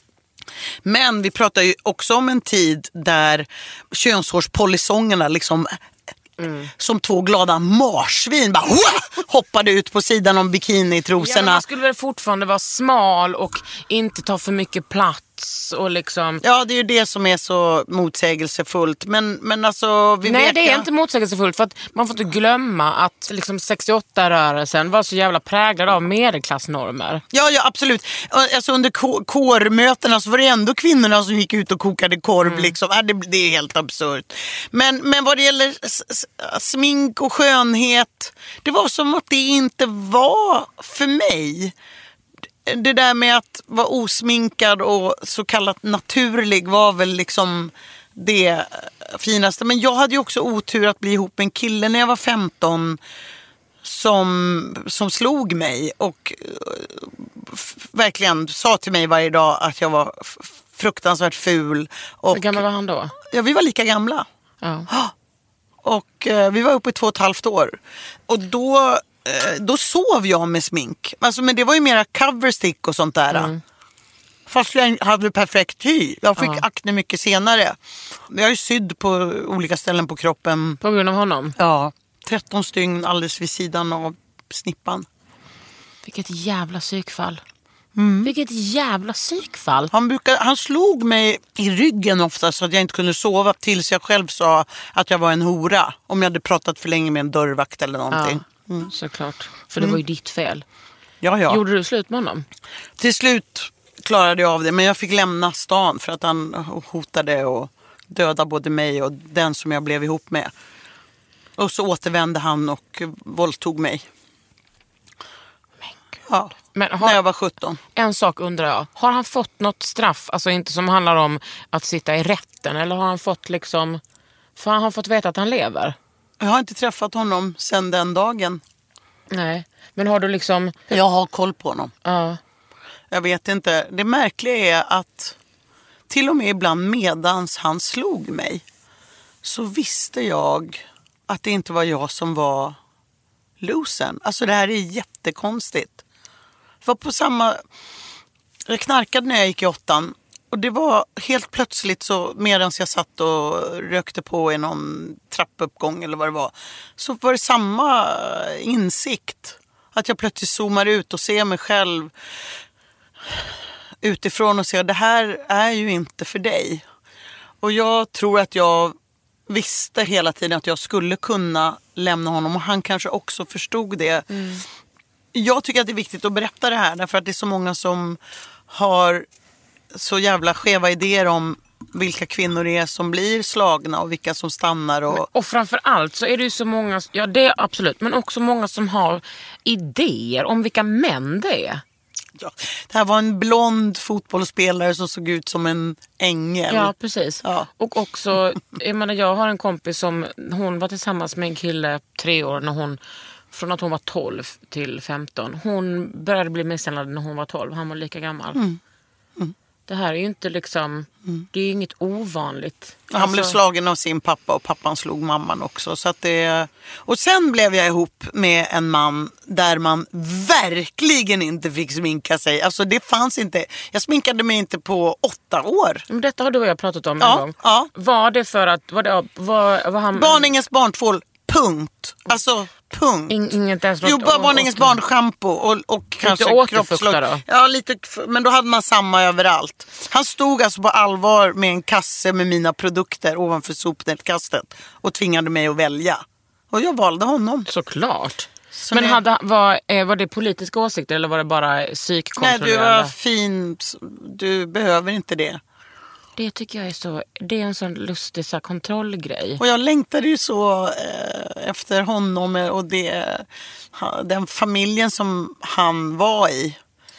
Men vi pratar ju också om en tid där könshårspolisongerna liksom... Mm. Som två glada marsvin bara Wah! hoppade ut på sidan om bikinitrosorna. Ja, man skulle väl fortfarande vara smal och inte ta för mycket plats och liksom... Ja, det är ju det som är så motsägelsefullt. Men, men alltså... Vi Nej, vet, det är ja. inte motsägelsefullt, för att man får inte glömma att liksom sextioåtta-rörelsen var så jävla präglad av medelklassnormer. Ja, ja, absolut. Alltså under k- kårmötena så var det ändå kvinnorna som gick ut och kokade korv. Mm. Liksom. Ja, det, det är helt absurt. Men, men vad det gäller s- s- smink och skönhet, det var som att det inte var för mig. Det där med att vara osminkad och så kallat naturlig var väl liksom det finaste. Men jag hade ju också otur att bli ihop med en kille när jag var femton som, som slog mig och f- verkligen sa till mig varje dag att jag var f- fruktansvärt ful. Och, hur gammal var han då? Ja, vi var lika gamla. Ja. Och eh, vi var uppe i två och ett halvt år. Och då... Då sov jag med smink. Alltså, men det var ju mera coverstick och sånt där. Mm. Fast jag hade perfekt hy. Jag fick ja. akne mycket senare. Jag är ju sydd på olika ställen på kroppen. På grund av honom? Ja. tretton stygn alldeles vid sidan av snippan. Vilket jävla psykfall. Mm. Vilket jävla psykfall. Han, brukar, han slog mig i ryggen ofta så att jag inte kunde sova tills jag själv sa att jag var en hora. Om jag hade pratat för länge med en dörrvakt eller någonting. Ja. Mm. Såklart. För det mm. var ju ditt fel. Ja, ja. Gjorde du slut med honom? Till slut klarade jag av det. Men jag fick lämna stan för att han hotade och döda både mig och den som jag blev ihop med. Och så återvände han och våldtog mig. Men Gud. Ja, men har, när jag var sjutton. En sak undrar jag. Har han fått något straff? Alltså inte som handlar om att sitta i rätten. Eller har han fått liksom... För han har fått veta att han lever. Jag har inte träffat honom sedan den dagen. Nej, men har du liksom... Jag har koll på honom. Ja. Jag vet inte. Det märkliga är att till och med ibland medans han slog mig så visste jag att det inte var jag som var losern. Alltså det här är jättekonstigt. var på samma... Jag knarkade när jag gick i åttan. Och det var helt plötsligt så, medan jag satt och rökte på i någon trappuppgång eller vad det var, så var det samma insikt. Att jag plötsligt zoomar ut och ser mig själv utifrån och ser att det här är ju inte för dig. Och jag tror att jag visste hela tiden att jag skulle kunna lämna honom, och han kanske också förstod det. Mm. Jag tycker att det är viktigt att berätta det här, därför att det är så många som har så jävla skeva idéer om vilka kvinnor det är som blir slagna och vilka som stannar. Och, och framförallt så är det ju så många, ja det är absolut, men också många som har idéer om vilka män det är. Ja, det här var en blond fotbollsspelare som såg ut som en ängel. Ja, precis. Ja. Och också, jag menar, jag har en kompis som, hon var tillsammans med en kille tre år när hon, från att hon var tolv till femton. Hon började bli misshandlad när hon var tolv, han var lika gammal. Mm. Mm. Det här är ju inte liksom, mm. det är ju inget ovanligt. Han alltså... blev slagen av sin pappa och pappan slog mamman också. Så att det... Och sen blev jag ihop med en man där man verkligen inte fick sminka sig. Alltså det fanns inte, jag sminkade mig inte på åtta år. Men detta har du och jag pratat om ja, en gång. Ja. Var det för att, var det, var, var han... Barningens barntvål, punkt. Alltså... Punkt. In, inget ens jo, bara barningens barnschampo och, och kanske kroppslag. Då? Ja, lite, men då hade man samma överallt. Han stod alltså på allvar med en kasse med mina produkter ovanför sopnedkastet och tvingade mig att välja. Och jag valde honom. Såklart. Så men jag... hade, var, var det politiska åsikter eller var det bara psykkontrollerande? Nej, du var fin. Du behöver inte det. Det tycker jag är så, det är en sån lustig så här, kontrollgrej. Och jag längtade ju så eh, efter honom och det, den familjen som han var i.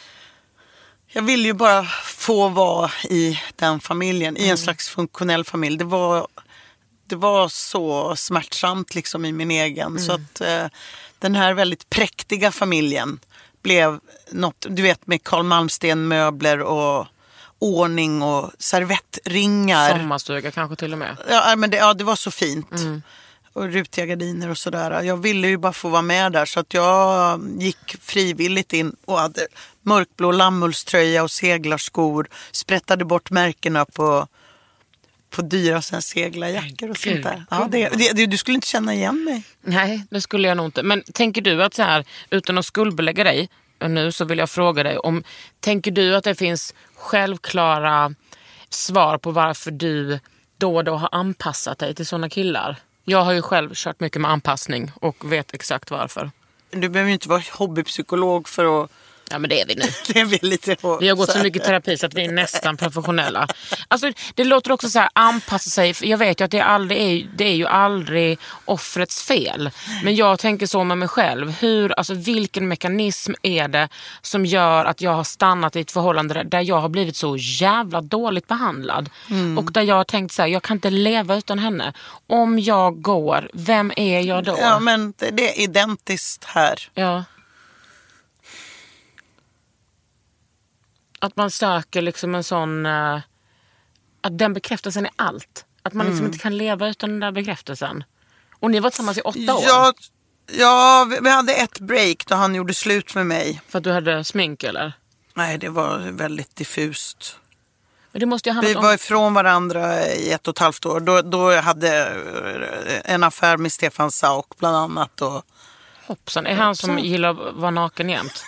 Jag ville ju bara få vara i den familjen, mm. i en slags funktionell familj. Det var, det var så smärtsamt liksom i min egen. Mm. Så att eh, den här väldigt präktiga familjen blev något, du vet, med Carl Malmsten möbler och ordning och servettringar. Sommarstuga kanske till och med. Ja, men det, ja, det var så fint. Mm. Och rutiga gardiner och sådär. Jag ville ju bara få vara med där, så att jag gick frivilligt in och hade mörkblå lammullströja och seglarskor. Sprättade bort märkena på, på dyra seglarjackor och sånt där. Ja, det, det, du skulle inte känna igen mig. Nej, det skulle jag nog inte. Men tänker du att så här, utan att skuldbelägga dig, och nu så vill jag fråga dig om, tänker du att det finns självklara svar på varför du då och då har anpassat dig till sådana killar? Jag har ju själv kört mycket med anpassning och vet exakt varför. Du behöver ju inte vara hobbypsykolog för att... Ja, men det är vi nu. Det är vi lite på. Vi har gått så mycket terapi så att vi är nästan professionella. Alltså, det låter också så här, anpassa sig. Jag vet ju att det, aldrig är, det är ju aldrig offrets fel. Men jag tänker så med mig själv. Hur, alltså, vilken mekanism är det som gör att jag har stannat i ett förhållande där jag har blivit så jävla dåligt behandlad. Mm. Och där jag har tänkt så här, jag kan inte leva utan henne. Om jag går, vem är jag då? Ja, men det är identiskt här. Ja. Att man söker liksom en sån... Uh, att den bekräftelsen är allt. Att man liksom mm. inte kan leva utan den där bekräftelsen. Och ni var tillsammans i åtta år. Ja, ja, vi hade ett break då han gjorde slut med mig. För att du hade smink, eller? Nej, det var väldigt diffust. Men det måste ju vi om... var ifrån varandra i ett och ett halvt år. Då, då jag hade en affär med Stefan Sauk bland annat. Och... Hoppsan, är han som gillar att vara naken jämt?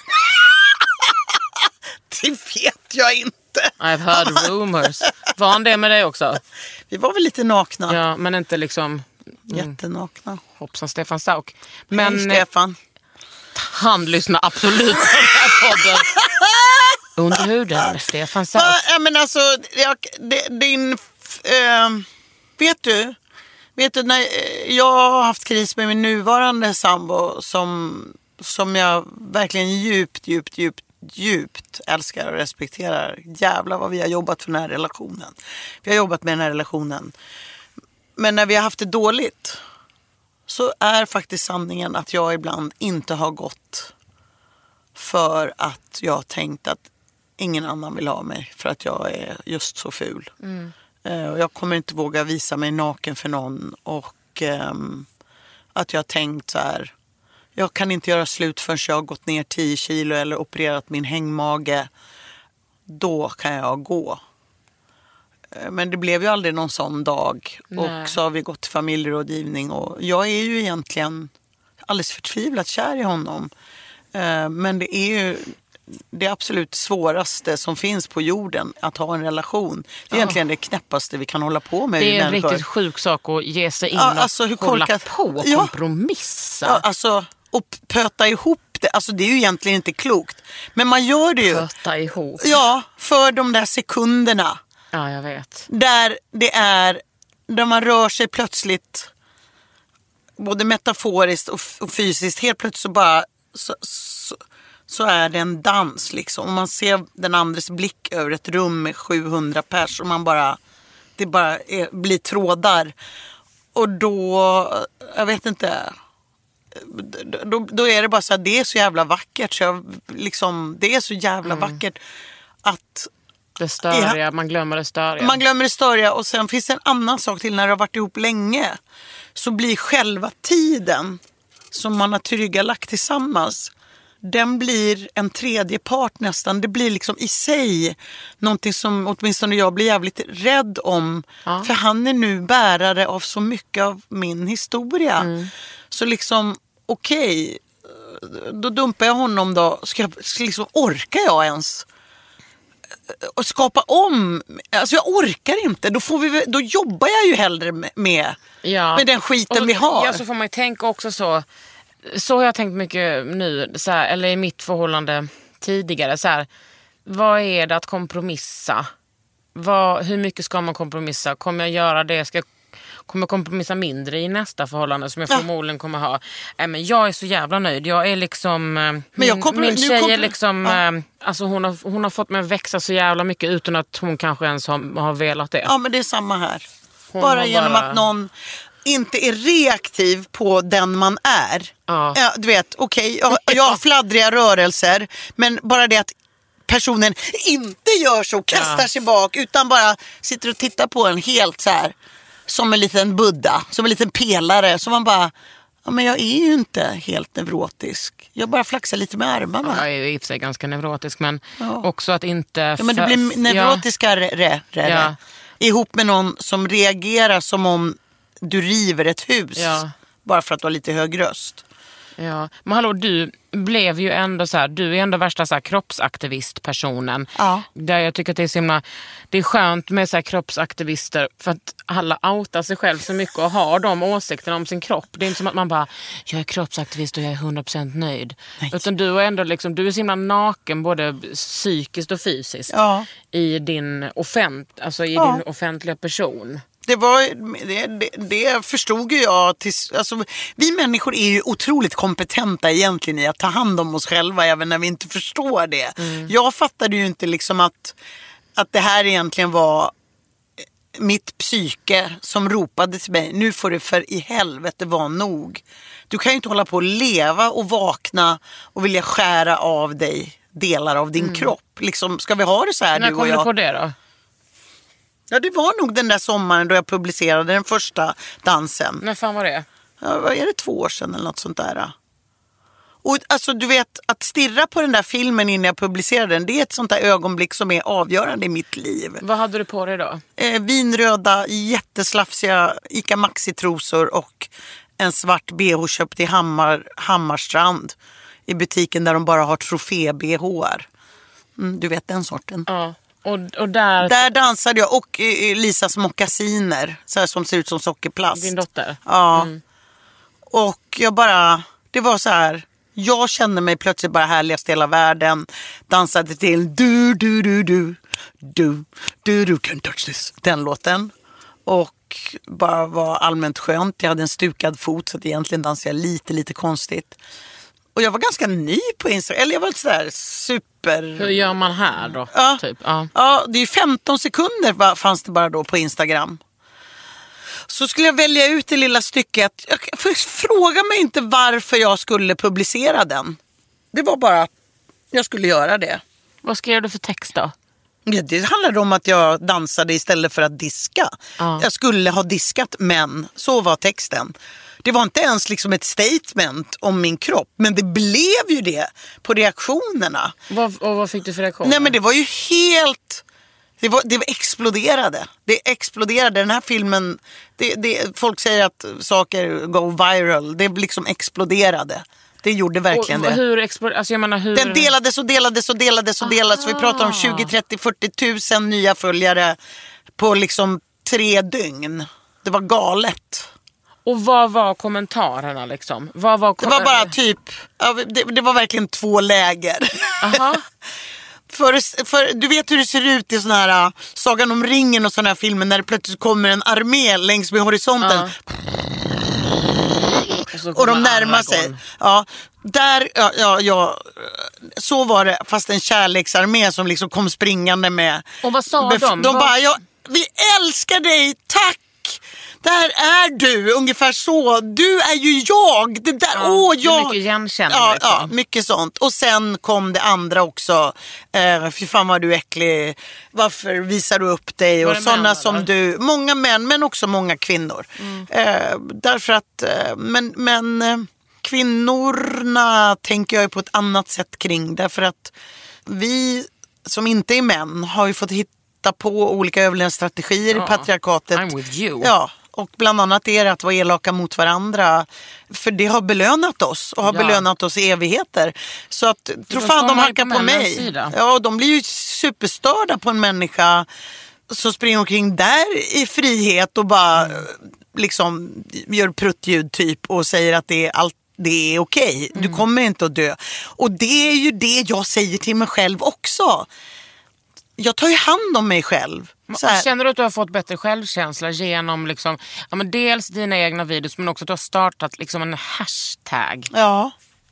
Det vet jag inte. I've heard rumors. Var han det med dig också? Vi var väl lite nakna. Ja, men inte liksom... Mm. Jättenakna. Hoppsan, Stefan Sauk. Men Hej, Stefan. Han lyssnar absolut på den här podden. Under huden med Stefan Sauk. Ja, men alltså, jag, din... Äh, vet du... Vet du, när jag har haft kris med min nuvarande sambo som, som jag verkligen djupt, djupt, djupt djupt älskar och respekterar. Jävlar vad vi har jobbat för den här relationen. Vi har jobbat med den här relationen. Men när vi har haft det dåligt så är faktiskt sanningen att jag ibland inte har gått för att jag har tänkt att ingen annan vill ha mig för att jag är just så ful. Mm. Och jag kommer inte våga visa mig naken för någon och um, att jag har tänkt så här, jag kan inte göra slut förrän jag har gått ner tio kilo eller opererat min hängmage. Då kan jag gå. Men det blev ju aldrig någon sån dag. Nej. Och så har vi gått till familjerådgivning. Och jag är ju egentligen alldeles förtvivlat kär i honom. Men det är ju det absolut svåraste som finns på jorden, att ha en relation. Det är egentligen det knäppaste vi kan hålla på med. Det är en människor. Riktigt sjuk sak att ge sig in ja, och alltså, hur hålla korkat... på och ja. kompromissa. Ja, alltså, och pöta ihop det. Alltså det är ju egentligen inte klokt. Men man gör det ju. Pöta ihop. Ja, för de där sekunderna. Ja, jag vet. Där det är, där man rör sig plötsligt, både metaforiskt och, och fysiskt, helt plötsligt så bara så, så, så är det en dans liksom. Och man ser den andres blick över ett rum med sjuhundra pers och man bara, det bara är, blir trådar. Och då, jag vet inte, då, då är det bara så här, det är så jävla vackert så jag, liksom, det är så jävla mm. vackert att det störiga, ja, man glömmer det störiga. Man glömmer det störiga och sen finns det en annan sak till. När det har varit ihop länge så blir själva tiden som man har tillryggalagt tillsammans, den blir en tredje part nästan. Det blir liksom i sig någonting som åtminstone jag blir jävligt rädd om. Ja. För han är nu bärare av så mycket av min historia. Mm. Så liksom, okej, okay, då dumpar jag honom då. Ska jag, ska liksom, orkar jag ens och skapa om? Alltså jag orkar inte. Då, får vi, då jobbar jag ju hellre med, med, ja. med den skiten och, vi har. Ja, så får man ju tänka också så. Så har jag tänkt mycket nu, så här, eller i mitt förhållande tidigare. Så här, vad är det att kompromissa? Vad, hur mycket ska man kompromissa? Kommer jag göra det? Ska jag, kommer jag kompromissa mindre i nästa förhållande som jag ja. förmodligen kommer ha? Äh, men jag är så jävla nöjd. Jag är liksom... Men jag min, min tjej komprom- är liksom... Ja. Äh, alltså hon har, hon har fått mig att växa så jävla mycket utan att hon kanske ens har, har velat det. Ja, men det är samma här. Hon bara genom bara... att någon inte är reaktiv på den man är. Ja. Ja, du vet, okej, okay, jag, jag har fladdriga rörelser, men bara det att personen inte gör så, kastar ja. sig bak, utan bara sitter och tittar på en helt så här, som en liten Buddha, som en liten pelare, så man bara, ja men jag är ju inte helt neurotisk. Jag bara flaxar lite med armarna. Ja, jag är ju i och för sig ganska neurotisk, men ja. också att inte... Ja, men du blir neurotiskare ja. re, re, ja. ihop med någon som reagerar som om du river ett hus ja. bara för att du har lite hög röst. Ja, men hallå, du blev ju ändå så här, du är ändå värsta så här kroppsaktivistpersonen. Ja. Där jag tycker att det är så himla, det är skönt med så här kroppsaktivister för att alla outar sig själv så mycket och har de åsikterna om sin kropp. Det är inte som att man bara, jag är kroppsaktivist och jag är hundra procent nöjd. Nej. Utan du är ändå liksom, du är så himla naken både psykiskt och fysiskt ja. i din offent, alltså i ja. din offentliga person. Det, var, det, det, det förstod ju jag. Till, alltså, vi människor är ju otroligt kompetenta egentligen i att ta hand om oss själva även när vi inte förstår det. Mm. Jag fattade ju inte liksom att, att det här egentligen var mitt psyke som ropade till mig. Nu får det för i helvete vara nog. Du kan ju inte hålla på att leva och vakna och vilja skära av dig delar av din mm. kropp. Liksom, ska vi ha det så här? När du och jag? kom du på det då? Ja, det var nog den där sommaren då jag publicerade den första dansen. När fan var det? Ja, vad är det, två år sedan eller något sånt där? Och alltså du vet, att stirra på den där filmen innan jag publicerade den, det är ett sånt där ögonblick som är avgörande i mitt liv. Vad hade du på dig då? Eh, vinröda, jätteslafsiga Ica Maxi-trosor och en svart B H köpt i Hammar, Hammarstrand. I butiken där de bara har trofé-B H-ar. Mm, du vet den sorten. Ja. Och, och där... där dansade jag och eh, Lisas mockasiner så här, som ser ut som sockerplast. Din dotter? Ja. Mm. Och jag bara, det var så här, jag kände mig plötsligt bara härligast i hela världen. Dansade till du, du, du, du, du, du, du can't touch this. Den låten. Och bara var allmänt skönt. Jag hade en stukad fot så att egentligen dansade jag lite, lite konstigt. Och jag var ganska ny på Instagram. Eller jag var så där super... Hur gör man här då? Ja, typ. ja. ja det är femton sekunder fanns det bara då på Instagram. Så skulle jag välja ut det lilla stycket. Jag, fråga mig inte varför jag skulle publicera den. Det var bara att jag skulle göra det. Vad skrev du för text då? Ja, det handlade om att jag dansade istället för att diska. Ja. Jag skulle ha diskat, men så var texten. Det var inte ens liksom ett statement om min kropp. Men det blev ju det på reaktionerna. Vad, och vad fick du för reaktioner? Nej men det var ju helt... Det, var, det var exploderade. Det exploderade. Den här filmen... Det, det, folk säger att saker go viral. Det liksom exploderade. Det gjorde verkligen och, det. Hur exploderade? Alltså jag menar hur... Den delades och delades och delades och delades. Vi pratar om tjugo, trettio, fyrtio tusen nya följare på liksom tre dygn. Det var galet. Och vad var kommentarerna liksom? Vad var kom- det var bara typ... Ja, det, det var verkligen två läger. Aha. För, för du vet hur det ser ut i sån här uh, Sagan om ringen och såna här filmer när det plötsligt kommer en armé längs med horisonten. Uh. Och, och de närmar sig. Ja, där, ja, ja, ja, så var det, fast en kärleksarmé som liksom kom springande med. Och vad sa bef- de? De vad... bara, ja, vi älskar dig, tack! Där är du, ungefär så. Du är ju jag. Det där, ja, åh, jag. Mycket igenkänning. Ja, liksom. ja, mycket sånt. Och sen kom det andra också. Eh, fy fan vad du är äcklig. Varför visar du upp dig? Var och sådana män, som eller? du. Många män, men också många kvinnor. Mm. Eh, därför att, eh, men, men eh, kvinnorna tänker jag på ett annat sätt kring. Därför att vi som inte är män har ju fått hitta på olika överlevnadsstrategier ja. i patriarkatet. I'm with you. Ja. Och bland annat är det att vara elaka mot varandra. För det har belönat oss. Och har ja. belönat oss i evigheter. Så att, tror fan de hackar på, på mig. Sida. Ja, de blir ju superstörda på en människa. Så springer omkring där i frihet. Och bara mm. liksom gör pruttljud typ. Och säger att det är allt. Det är okej. Mm. Du kommer inte att dö. Och det är ju det jag säger till mig själv också. Jag tar ju hand om mig själv. Känner du att du har fått bättre självkänsla genom liksom, ja, men dels dina egna videos men också att du har startat liksom en hashtag? Ja.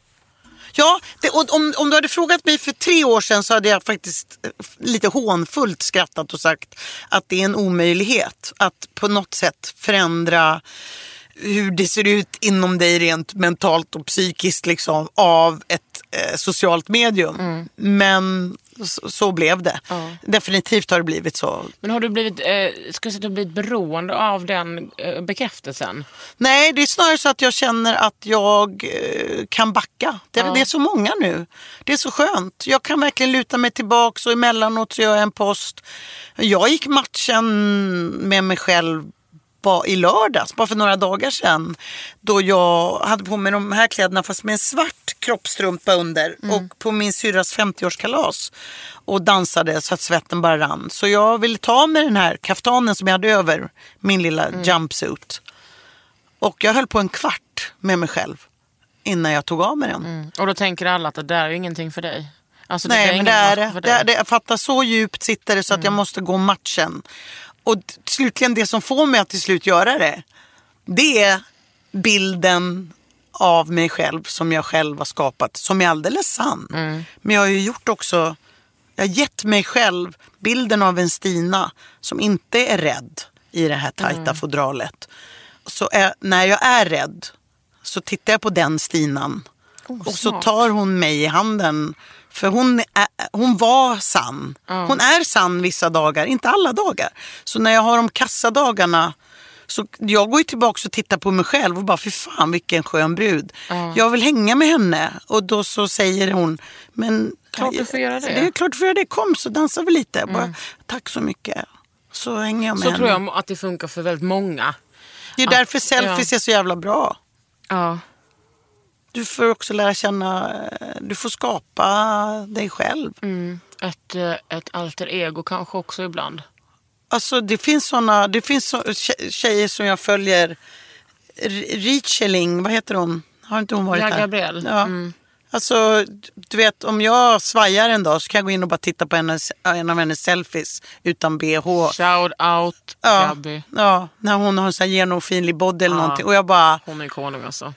Ja, det, och om, om du hade frågat mig för tre år sedan så hade jag faktiskt lite hånfullt skrattat och sagt att det är en omöjlighet att på något sätt förändra hur det ser ut inom dig rent mentalt och psykiskt liksom, av ett eh, socialt medium. Mm. Men så, så blev det. Ja. Definitivt har det blivit så. Men har du blivit, eh, ska jag säga, du blivit beroende av den eh, bekräftelsen? Nej, det är snarare så att jag känner att jag eh, kan backa. Det, ja. det är så många nu. Det är så skönt. Jag kan verkligen luta mig tillbaka och emellanåt så gör jag en post. Jag gick matchen med mig själv i lördags, bara för några dagar sedan, då jag hade på mig de här kläderna fast med en svart kroppstrumpa under mm. och på min syrras femtioårskalas och dansade så att svetten bara rann. Så jag ville ta med den här kaftanen som jag hade över min lilla mm. jumpsuit. Och jag höll på en kvart med mig själv innan jag tog av mig den. Mm. Och då tänker alla att det där är ingenting för dig. Alltså, det Nej, är men det är det. det, det jag fattar så djupt sitter det så att mm. jag måste gå matchen. Och slutligen det som får mig att till slut göra det, det är bilden av mig själv som jag själv har skapat, som är alldeles sann. Mm. Men jag har ju gjort också, jag har gett mig själv bilden av en Stina som inte är rädd i det här tajta mm. fodralet. Så är, när jag är rädd så tittar jag på den Stinan oh, och så tar hon mig i handen. För hon, är, hon var sann. Mm. Hon är sann vissa dagar, inte alla dagar. Så när jag har de kassadagarna så jag går ju tillbaka och tittar på mig själv och bara, fy fan vilken skön brud. Mm. Jag vill hänga med henne. Och då så säger hon, men klart du får göra det. Det är klart du får göra det. Kom så dansar vi lite. Mm. Bara, tack så mycket. Så hänger jag med så henne. Så tror jag att det funkar för väldigt många. Det är att, därför selfies ja. är så jävla bra. Ja. Du får också lära känna, du får skapa dig själv. Mm. Ett, ett alter ego kanske också ibland. Alltså det finns såna, det finns så, tjejer som jag följer. Richeling, vad heter hon? Har inte hon varit ja, här? Gabriel. Ja. Mm. Alltså du vet, om jag svajar en dag så kan jag gå in och bara titta på hennes, en av hennes selfies utan B H. Shout out ja, Gabby. Ja, när hon har en sån här genofinlig body eller ja. någonting. Och jag bara... Hon är konung alltså.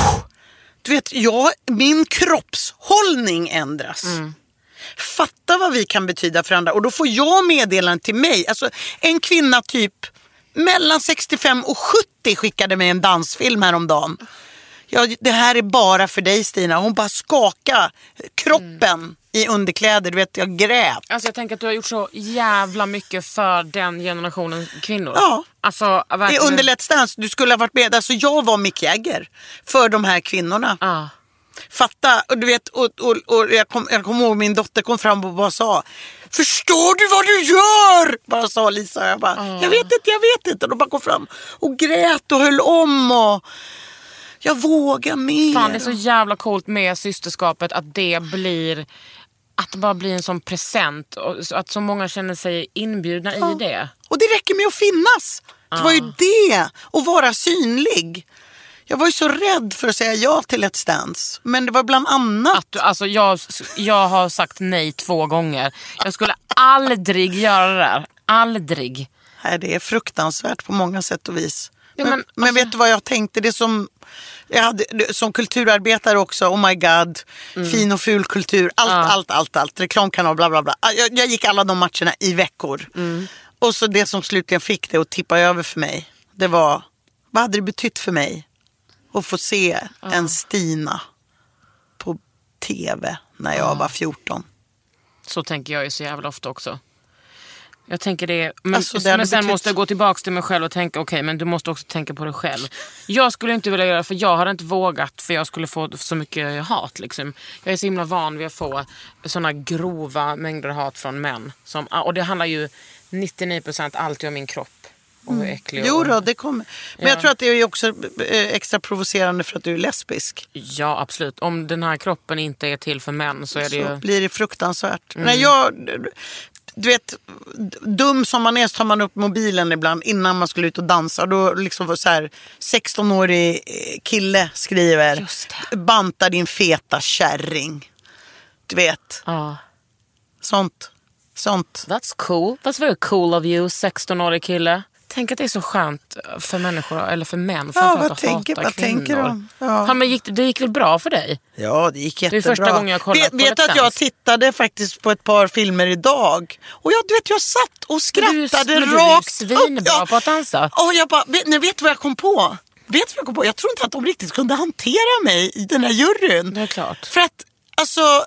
Du vet, jag, min kroppshållning ändras. Mm. Fatta vad vi kan betyda för andra. Och då får jag meddelanden till mig. Alltså en kvinna typ mellan sextiofem och sjuttio skickade mig en dansfilm häromdagen. Ja, det här är bara för dig Stina. Hon bara skakade kroppen mm. i underkläder. Du vet, jag grät. Alltså jag tänker att du har gjort så jävla mycket för den generationen kvinnor. Ja. Alltså, det under Let's Dance, du skulle ha varit med. Alltså jag var Mick Jagger för de här kvinnorna. Ja. Fatta, och du vet, och, och, och jag kommer jag kom ihåg min dotter kom fram och bara sa: förstår du vad du gör? Bara sa Lisa, jag bara, oh. jag vet inte, jag vet inte. Och de bara kom fram och grät och höll om och jag vågar mer. Fan, det är så jävla coolt med systerskapet att det blir, att det bara blir en sån present och att så många känner sig inbjudna ja. i det. Och det räcker med att finnas. Det var ju det, att vara synlig. Jag var ju så rädd för att säga ja till Let's Dance. Men det var bland annat... Att du, alltså jag, jag har sagt nej två gånger. Jag skulle aldrig göra det där. Aldrig. Nej, det är fruktansvärt på många sätt och vis. Ja, men, men, men alltså... vet du vad jag tänkte? Det som, jag hade, som kulturarbetare också. Oh my god. Mm. Fin och ful kultur. Allt, ja. allt, allt, allt. Reklamkanal, bla bla bla. Jag, jag gick alla de matcherna i veckor. Mm. Och så det som slutligen fick det att tippa över för mig. Det var, vad hade det betytt för mig? Och få se ja. en Stina på tv när jag ja. var fjorton. Så tänker jag ju så jävla ofta också. Jag tänker det, men, alltså, det men sen betytt... måste jag gå tillbaka till mig själv och tänka, okej, okay, men du måste också tänka på dig själv. Jag skulle inte vilja göra, för jag hade inte vågat, för jag skulle få så mycket hat liksom. Jag är så himla van vid att få såna grova mängder hat från män. Som, och det handlar ju nittionio procent alltid om min kropp. Mm. Jo då, det kommer. Men ja. jag tror att det är också extra provocerande för att du är lesbisk. Ja, absolut. Om den här kroppen inte är till för män så är det så ju... blir det fruktansvärt. Mm. Nej, jag, du vet, dum som man är så tar man upp mobilen ibland innan man skulle ut och dansa. Då liksom var så här, sexton-årig kille skriver: banta din feta kärring. Du vet. Ja. Sånt. Sånt. That's cool. That's very cool of you, sexton-årig kille. Tänk att det är så skönt för människor, eller för män, ja, vad att tänker, hata vad kvinnor. Tänker de? Ja. Ja, men gick, det gick väl bra för dig? Ja, det gick jättebra. Det är första gången jag kollat vet, på Vet att jag tittade faktiskt på ett par filmer idag. Och jag, du vet, jag satt och skrattade du, rakt du är svinbra upp. Ja. på att dansa. Och jag bara, vet, nej, vet du vad jag kom på? Vet du vad jag kom på? Jag tror inte att de riktigt kunde hantera mig i den här juryn. Det är klart. För att, alltså...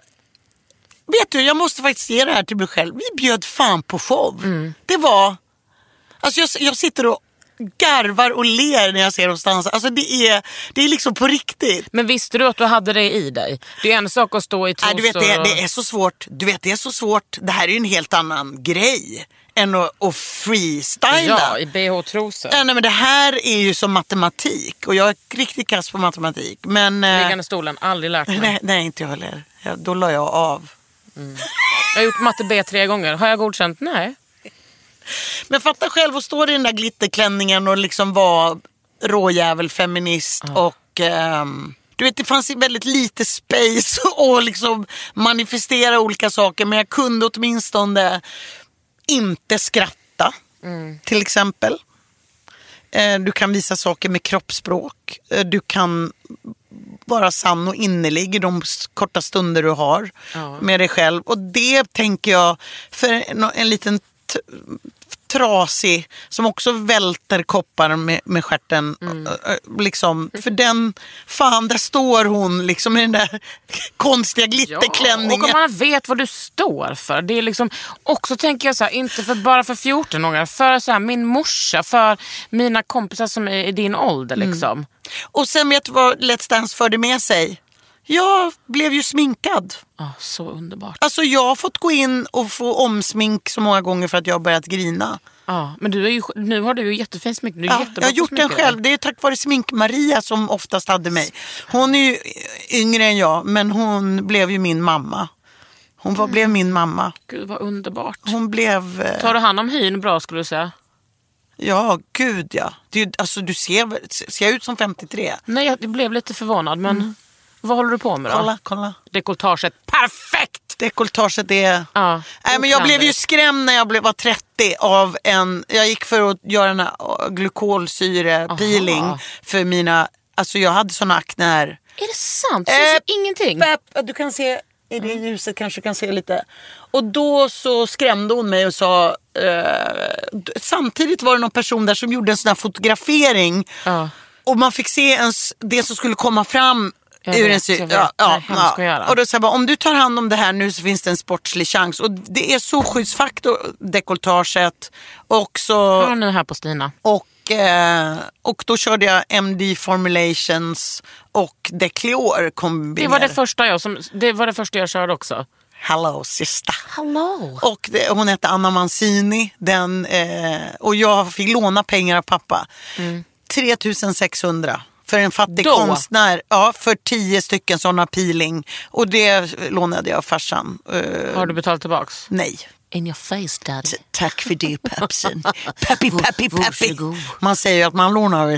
Vet du, jag måste faktiskt ge det här till mig själv. Vi bjöd fan på show. Mm. Det var... Alltså jag, jag sitter och garvar och ler när jag ser oss dansa. Alltså det är, det är liksom på riktigt. Men visste du att du hade det i dig? Det är en sak att stå i trosor. Nej, du vet, det, är, det är så svårt. Du vet, det är så svårt. Det här är ju en helt annan grej än att, att freestyla. Ja, i B H-trosor. Ja, nej, men det här är ju som matematik. Och jag är riktigt kass på matematik. Men... Liggande stolen, aldrig lärt mig. Nej, nej inte jag heller. Ja, då la jag av. Mm. Jag har gjort matte B tre gånger. Har jag godkänt? Nej. Men fatta själv att stå i den där glitterklänningen och liksom vara råjävel feminist. Mm. Och um, du vet, det fanns väldigt lite space och liksom manifestera olika saker. Men jag kunde åtminstone inte skratta. Mm. Till exempel. Uh, du kan visa saker med kroppsspråk. Uh, du kan vara sann och innerlig i de korta stunder du har ja. med dig själv. Och det tänker jag för en, en liten t- trasig som också välter koppar med, med stjärten. Mm. Liksom, för den, fan, där står hon liksom i den där konstiga glitterklänningen. Ja, och om man vet vad du står för. Det är liksom, också tänker jag så här, inte för, bara för fjorton-åringar, för så här, min morsa, för mina kompisar som är i din ålder liksom. Mm. Och sen vet du vad Let's Dance förde med sig? Jag blev ju sminkad. Oh, så underbart. Alltså jag har fått gå in och få omsmink så många gånger för att jag har börjat grina. Ja, men du är ju, nu har du ju jättefin smink. Du är ja, jag har gjort den själv. Det är tack vare Smink-Maria som oftast hade mig. Hon är ju yngre än jag, men hon blev ju min mamma. Hon var, mm. blev min mamma. Gud, vad underbart. Hon blev... Eh... Tar du hand om hyn bra, skulle du säga? Ja, gud ja. Det, alltså du ser, ser jag ut som femtiotre? Nej, jag blev lite förvånad, men... Mm. Vad håller du på med då? Kolla, kolla. Dekoltaget, perfekt! Dekoltaget är... Ja, Nej, men jag blev ju skrämd när jag blev, var trettio av en... Jag gick för att göra en glykolsyre-peeling för mina... Alltså jag hade såna akne här. Är det sant? Du ser äh, ingenting? Pepp, du kan se... I det ljuset kanske du kan se lite. Och då så skrämde hon mig och sa... Eh, samtidigt var det någon person där som gjorde en sån här fotografering. Ja. Och man fick se ens, det som skulle komma fram Ur en sy- ja, ja, ja. Och då säger bara, om du tar hand om det här nu så finns det en sportslig chans. Och det är så skyddsfaktor, dekoltaget. Och så... Ja, nu här på Stina. Och, eh, och då körde jag M D Formulations och Decleor kombinerade. Det var det första jag, som, det var det första jag körde också. Hello, sista. Hello. Och det, hon hette Anna Mancini. Den, eh, och jag fick låna pengar av pappa. Mm. tre tusen sexhundra. För en fattig Då? konstnär. Ja, för tio stycken sådana peeling. Och det lånade jag av farsan. Uh, Har du betalat tillbaks? Nej. In your face, daddy. T- tack för det, Pepsin. Peppi, peppi, peppi. Man säger ju att man lånar.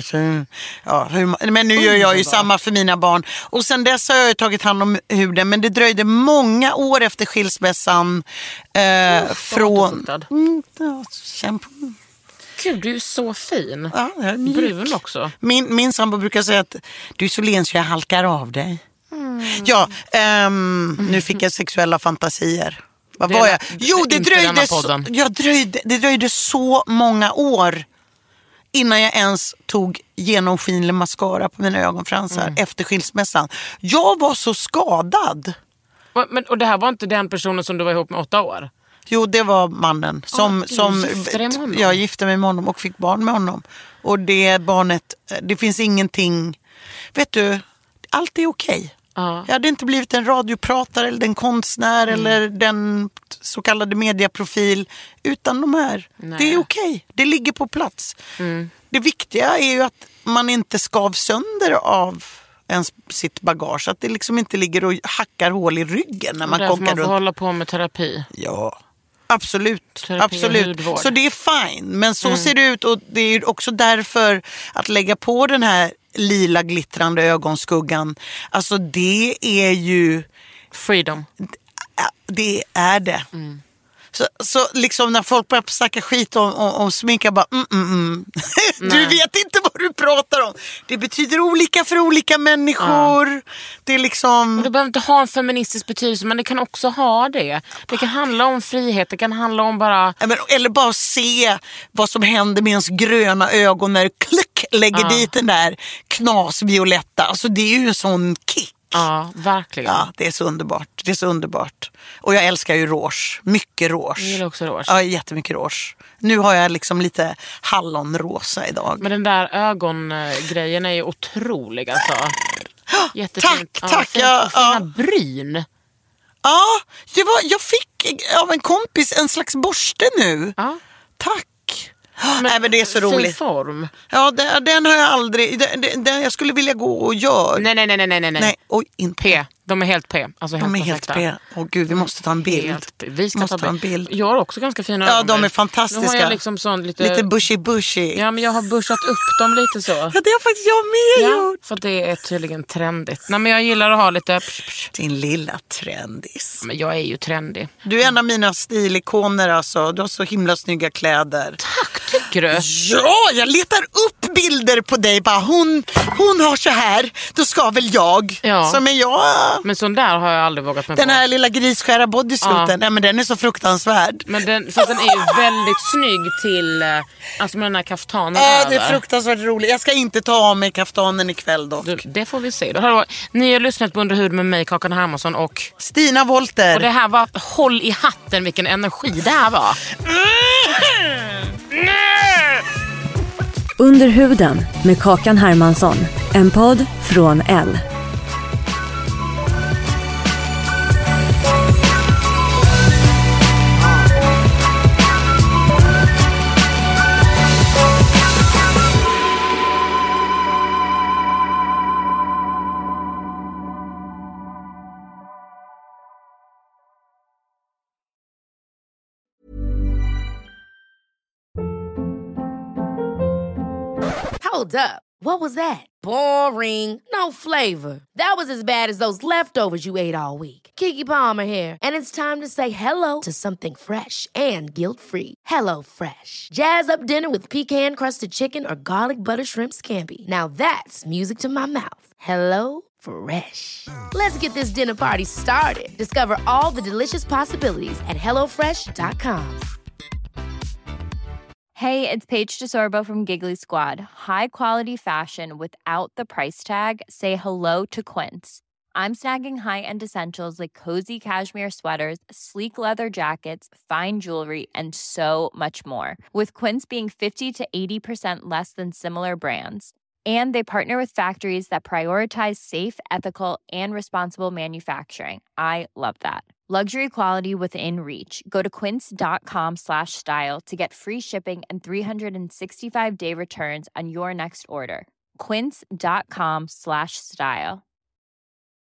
Ja, hur, men nu gör jag ju samma för mina barn. Och sen dess har jag ju tagit hand om huden. Men det dröjde många år efter skilsmässan. Eh, oh, från... Mm, ja, kämpa. Gud, du är så fin. Ja, jag är brun också. Min, min sambo brukar säga att du är så len så jag halkar av dig. Mm. Ja, um, nu fick jag sexuella fantasier. Vad det var jag? Jo, det dröjde, så, jag dröjde, det dröjde så många år innan jag ens tog genomskinlig mascara på mina ögonfransar mm. efter skilsmässan. Jag var så skadad. Men, och det här var inte den personen som du var ihop med åtta år? Jo, det var mannen som, oh, som gifte jag gifte mig med honom och fick barn med honom. Och det barnet, det finns ingenting, vet du, allt är okej. Uh. Jag hade inte blivit en radiopratare eller en konstnär mm. eller den så kallade mediaprofil utan de här. Nej. Det är okej, det ligger på plats. Mm. Det viktiga är ju att man inte skav sönder av ens sitt bagage, att det liksom inte ligger och hackar hål i ryggen när man kokar runt. Man får hålla på med terapi. Ja. Absolut, absolut. Så det är fine, men så mm. ser det ut och det är också därför att lägga på den här lila glittrande ögonskuggan, alltså det är ju freedom. Det är det. Mm. Så, så liksom när folk börjar snacka skit om, om, om sminka bara mm, mm, mm. Du vet inte vad du pratar om. Det betyder olika för olika människor. Ja. Det är liksom... Och det behöver inte ha en feministisk betydelse, men det kan också ha det. Det kan handla om frihet, det kan handla om bara... Eller bara se vad som händer med ens gröna ögon när du klick lägger ja. dit den där knasvioletta. Alltså det är ju en sån kick. Ja, verkligen. Ja, det är så underbart. Det är så underbart. Och jag älskar ju rouge. Mycket rouge. Jag gillar också rouge. Ja, jättemycket rouge. Nu har jag liksom lite hallonrosa idag. Men den där ögongrejen är ju otrolig alltså. Jättefint. Tack, tack. Ja, fina, ja. Fina bryn. Ja, det var, jag fick av en kompis en slags borste nu. Ja. Tack. Men, Nej, men det är så roligt. Form. Ja, den, den har jag aldrig. Den, den, jag skulle vilja gå och göra. Nej, nej, nej, nej, nej. nej oj, inte. P. De är helt P. Alltså de helt är helt P. Åh gud, vi måste ta en bild. Helt, vi ska måste ta en bild. Jag har också ganska fina ögon. Ja, de är fantastiska. Nu har jag liksom sån lite... Lite bushy-bushy. Ja, men jag har bushat upp dem lite så. Ja, det har faktiskt jag med ja, gjort. för det är tydligen trendigt. Nej, men jag gillar att ha lite... Din lilla trendis. Men jag är ju trendig. Du är en av mina stilikoner alltså. Du har så himla snygga kläder. Tack, tycker du? Ja, jag letar upp bilder på dig. Bara, hon, hon har så här, då ska väl jag. Ja. Så men jag... Men sån där har jag aldrig vågat mig den på. här lilla grisskära bodysuiten, ja. Nej, men den är så fruktansvärd. Men den, fast den är ju väldigt snygg till, alltså med den här kaftanen Ja, över. det är fruktansvärt roligt. Jag ska inte ta av mig kaftanen ikväll dock. Du, det får vi se. Då, ni har lyssnat på Under hud med mig, Kakan Hermansson och Stina Wolter. Och det här var, håll i hatten vilken energi det här var. Under huden med Kakan Hermansson. En podd från L. Hold up. What was that? Boring. No flavor. That was as bad as those leftovers you ate all week. Keke Palmer here, and it's time to say hello to something fresh and guilt-free. Hello Fresh. Jazz up dinner with pecan-crusted chicken or garlic butter shrimp scampi. Now that's music to my mouth. Hello Fresh. Let's get this dinner party started. Discover all the delicious possibilities at hello fresh dot com. Hey, it's Paige DeSorbo from Giggly Squad. High quality fashion without the price tag. Say hello to Quince. I'm snagging high-end essentials like cozy cashmere sweaters, sleek leather jackets, fine jewelry, and so much more. With Quince being fifty to eighty percent less than similar brands. And they partner with factories that prioritize safe, ethical, and responsible manufacturing. I love that. Luxury quality within reach. Go to quince.com slash style to get free shipping and three sixty-five day returns on your next order. Quince.com slash style.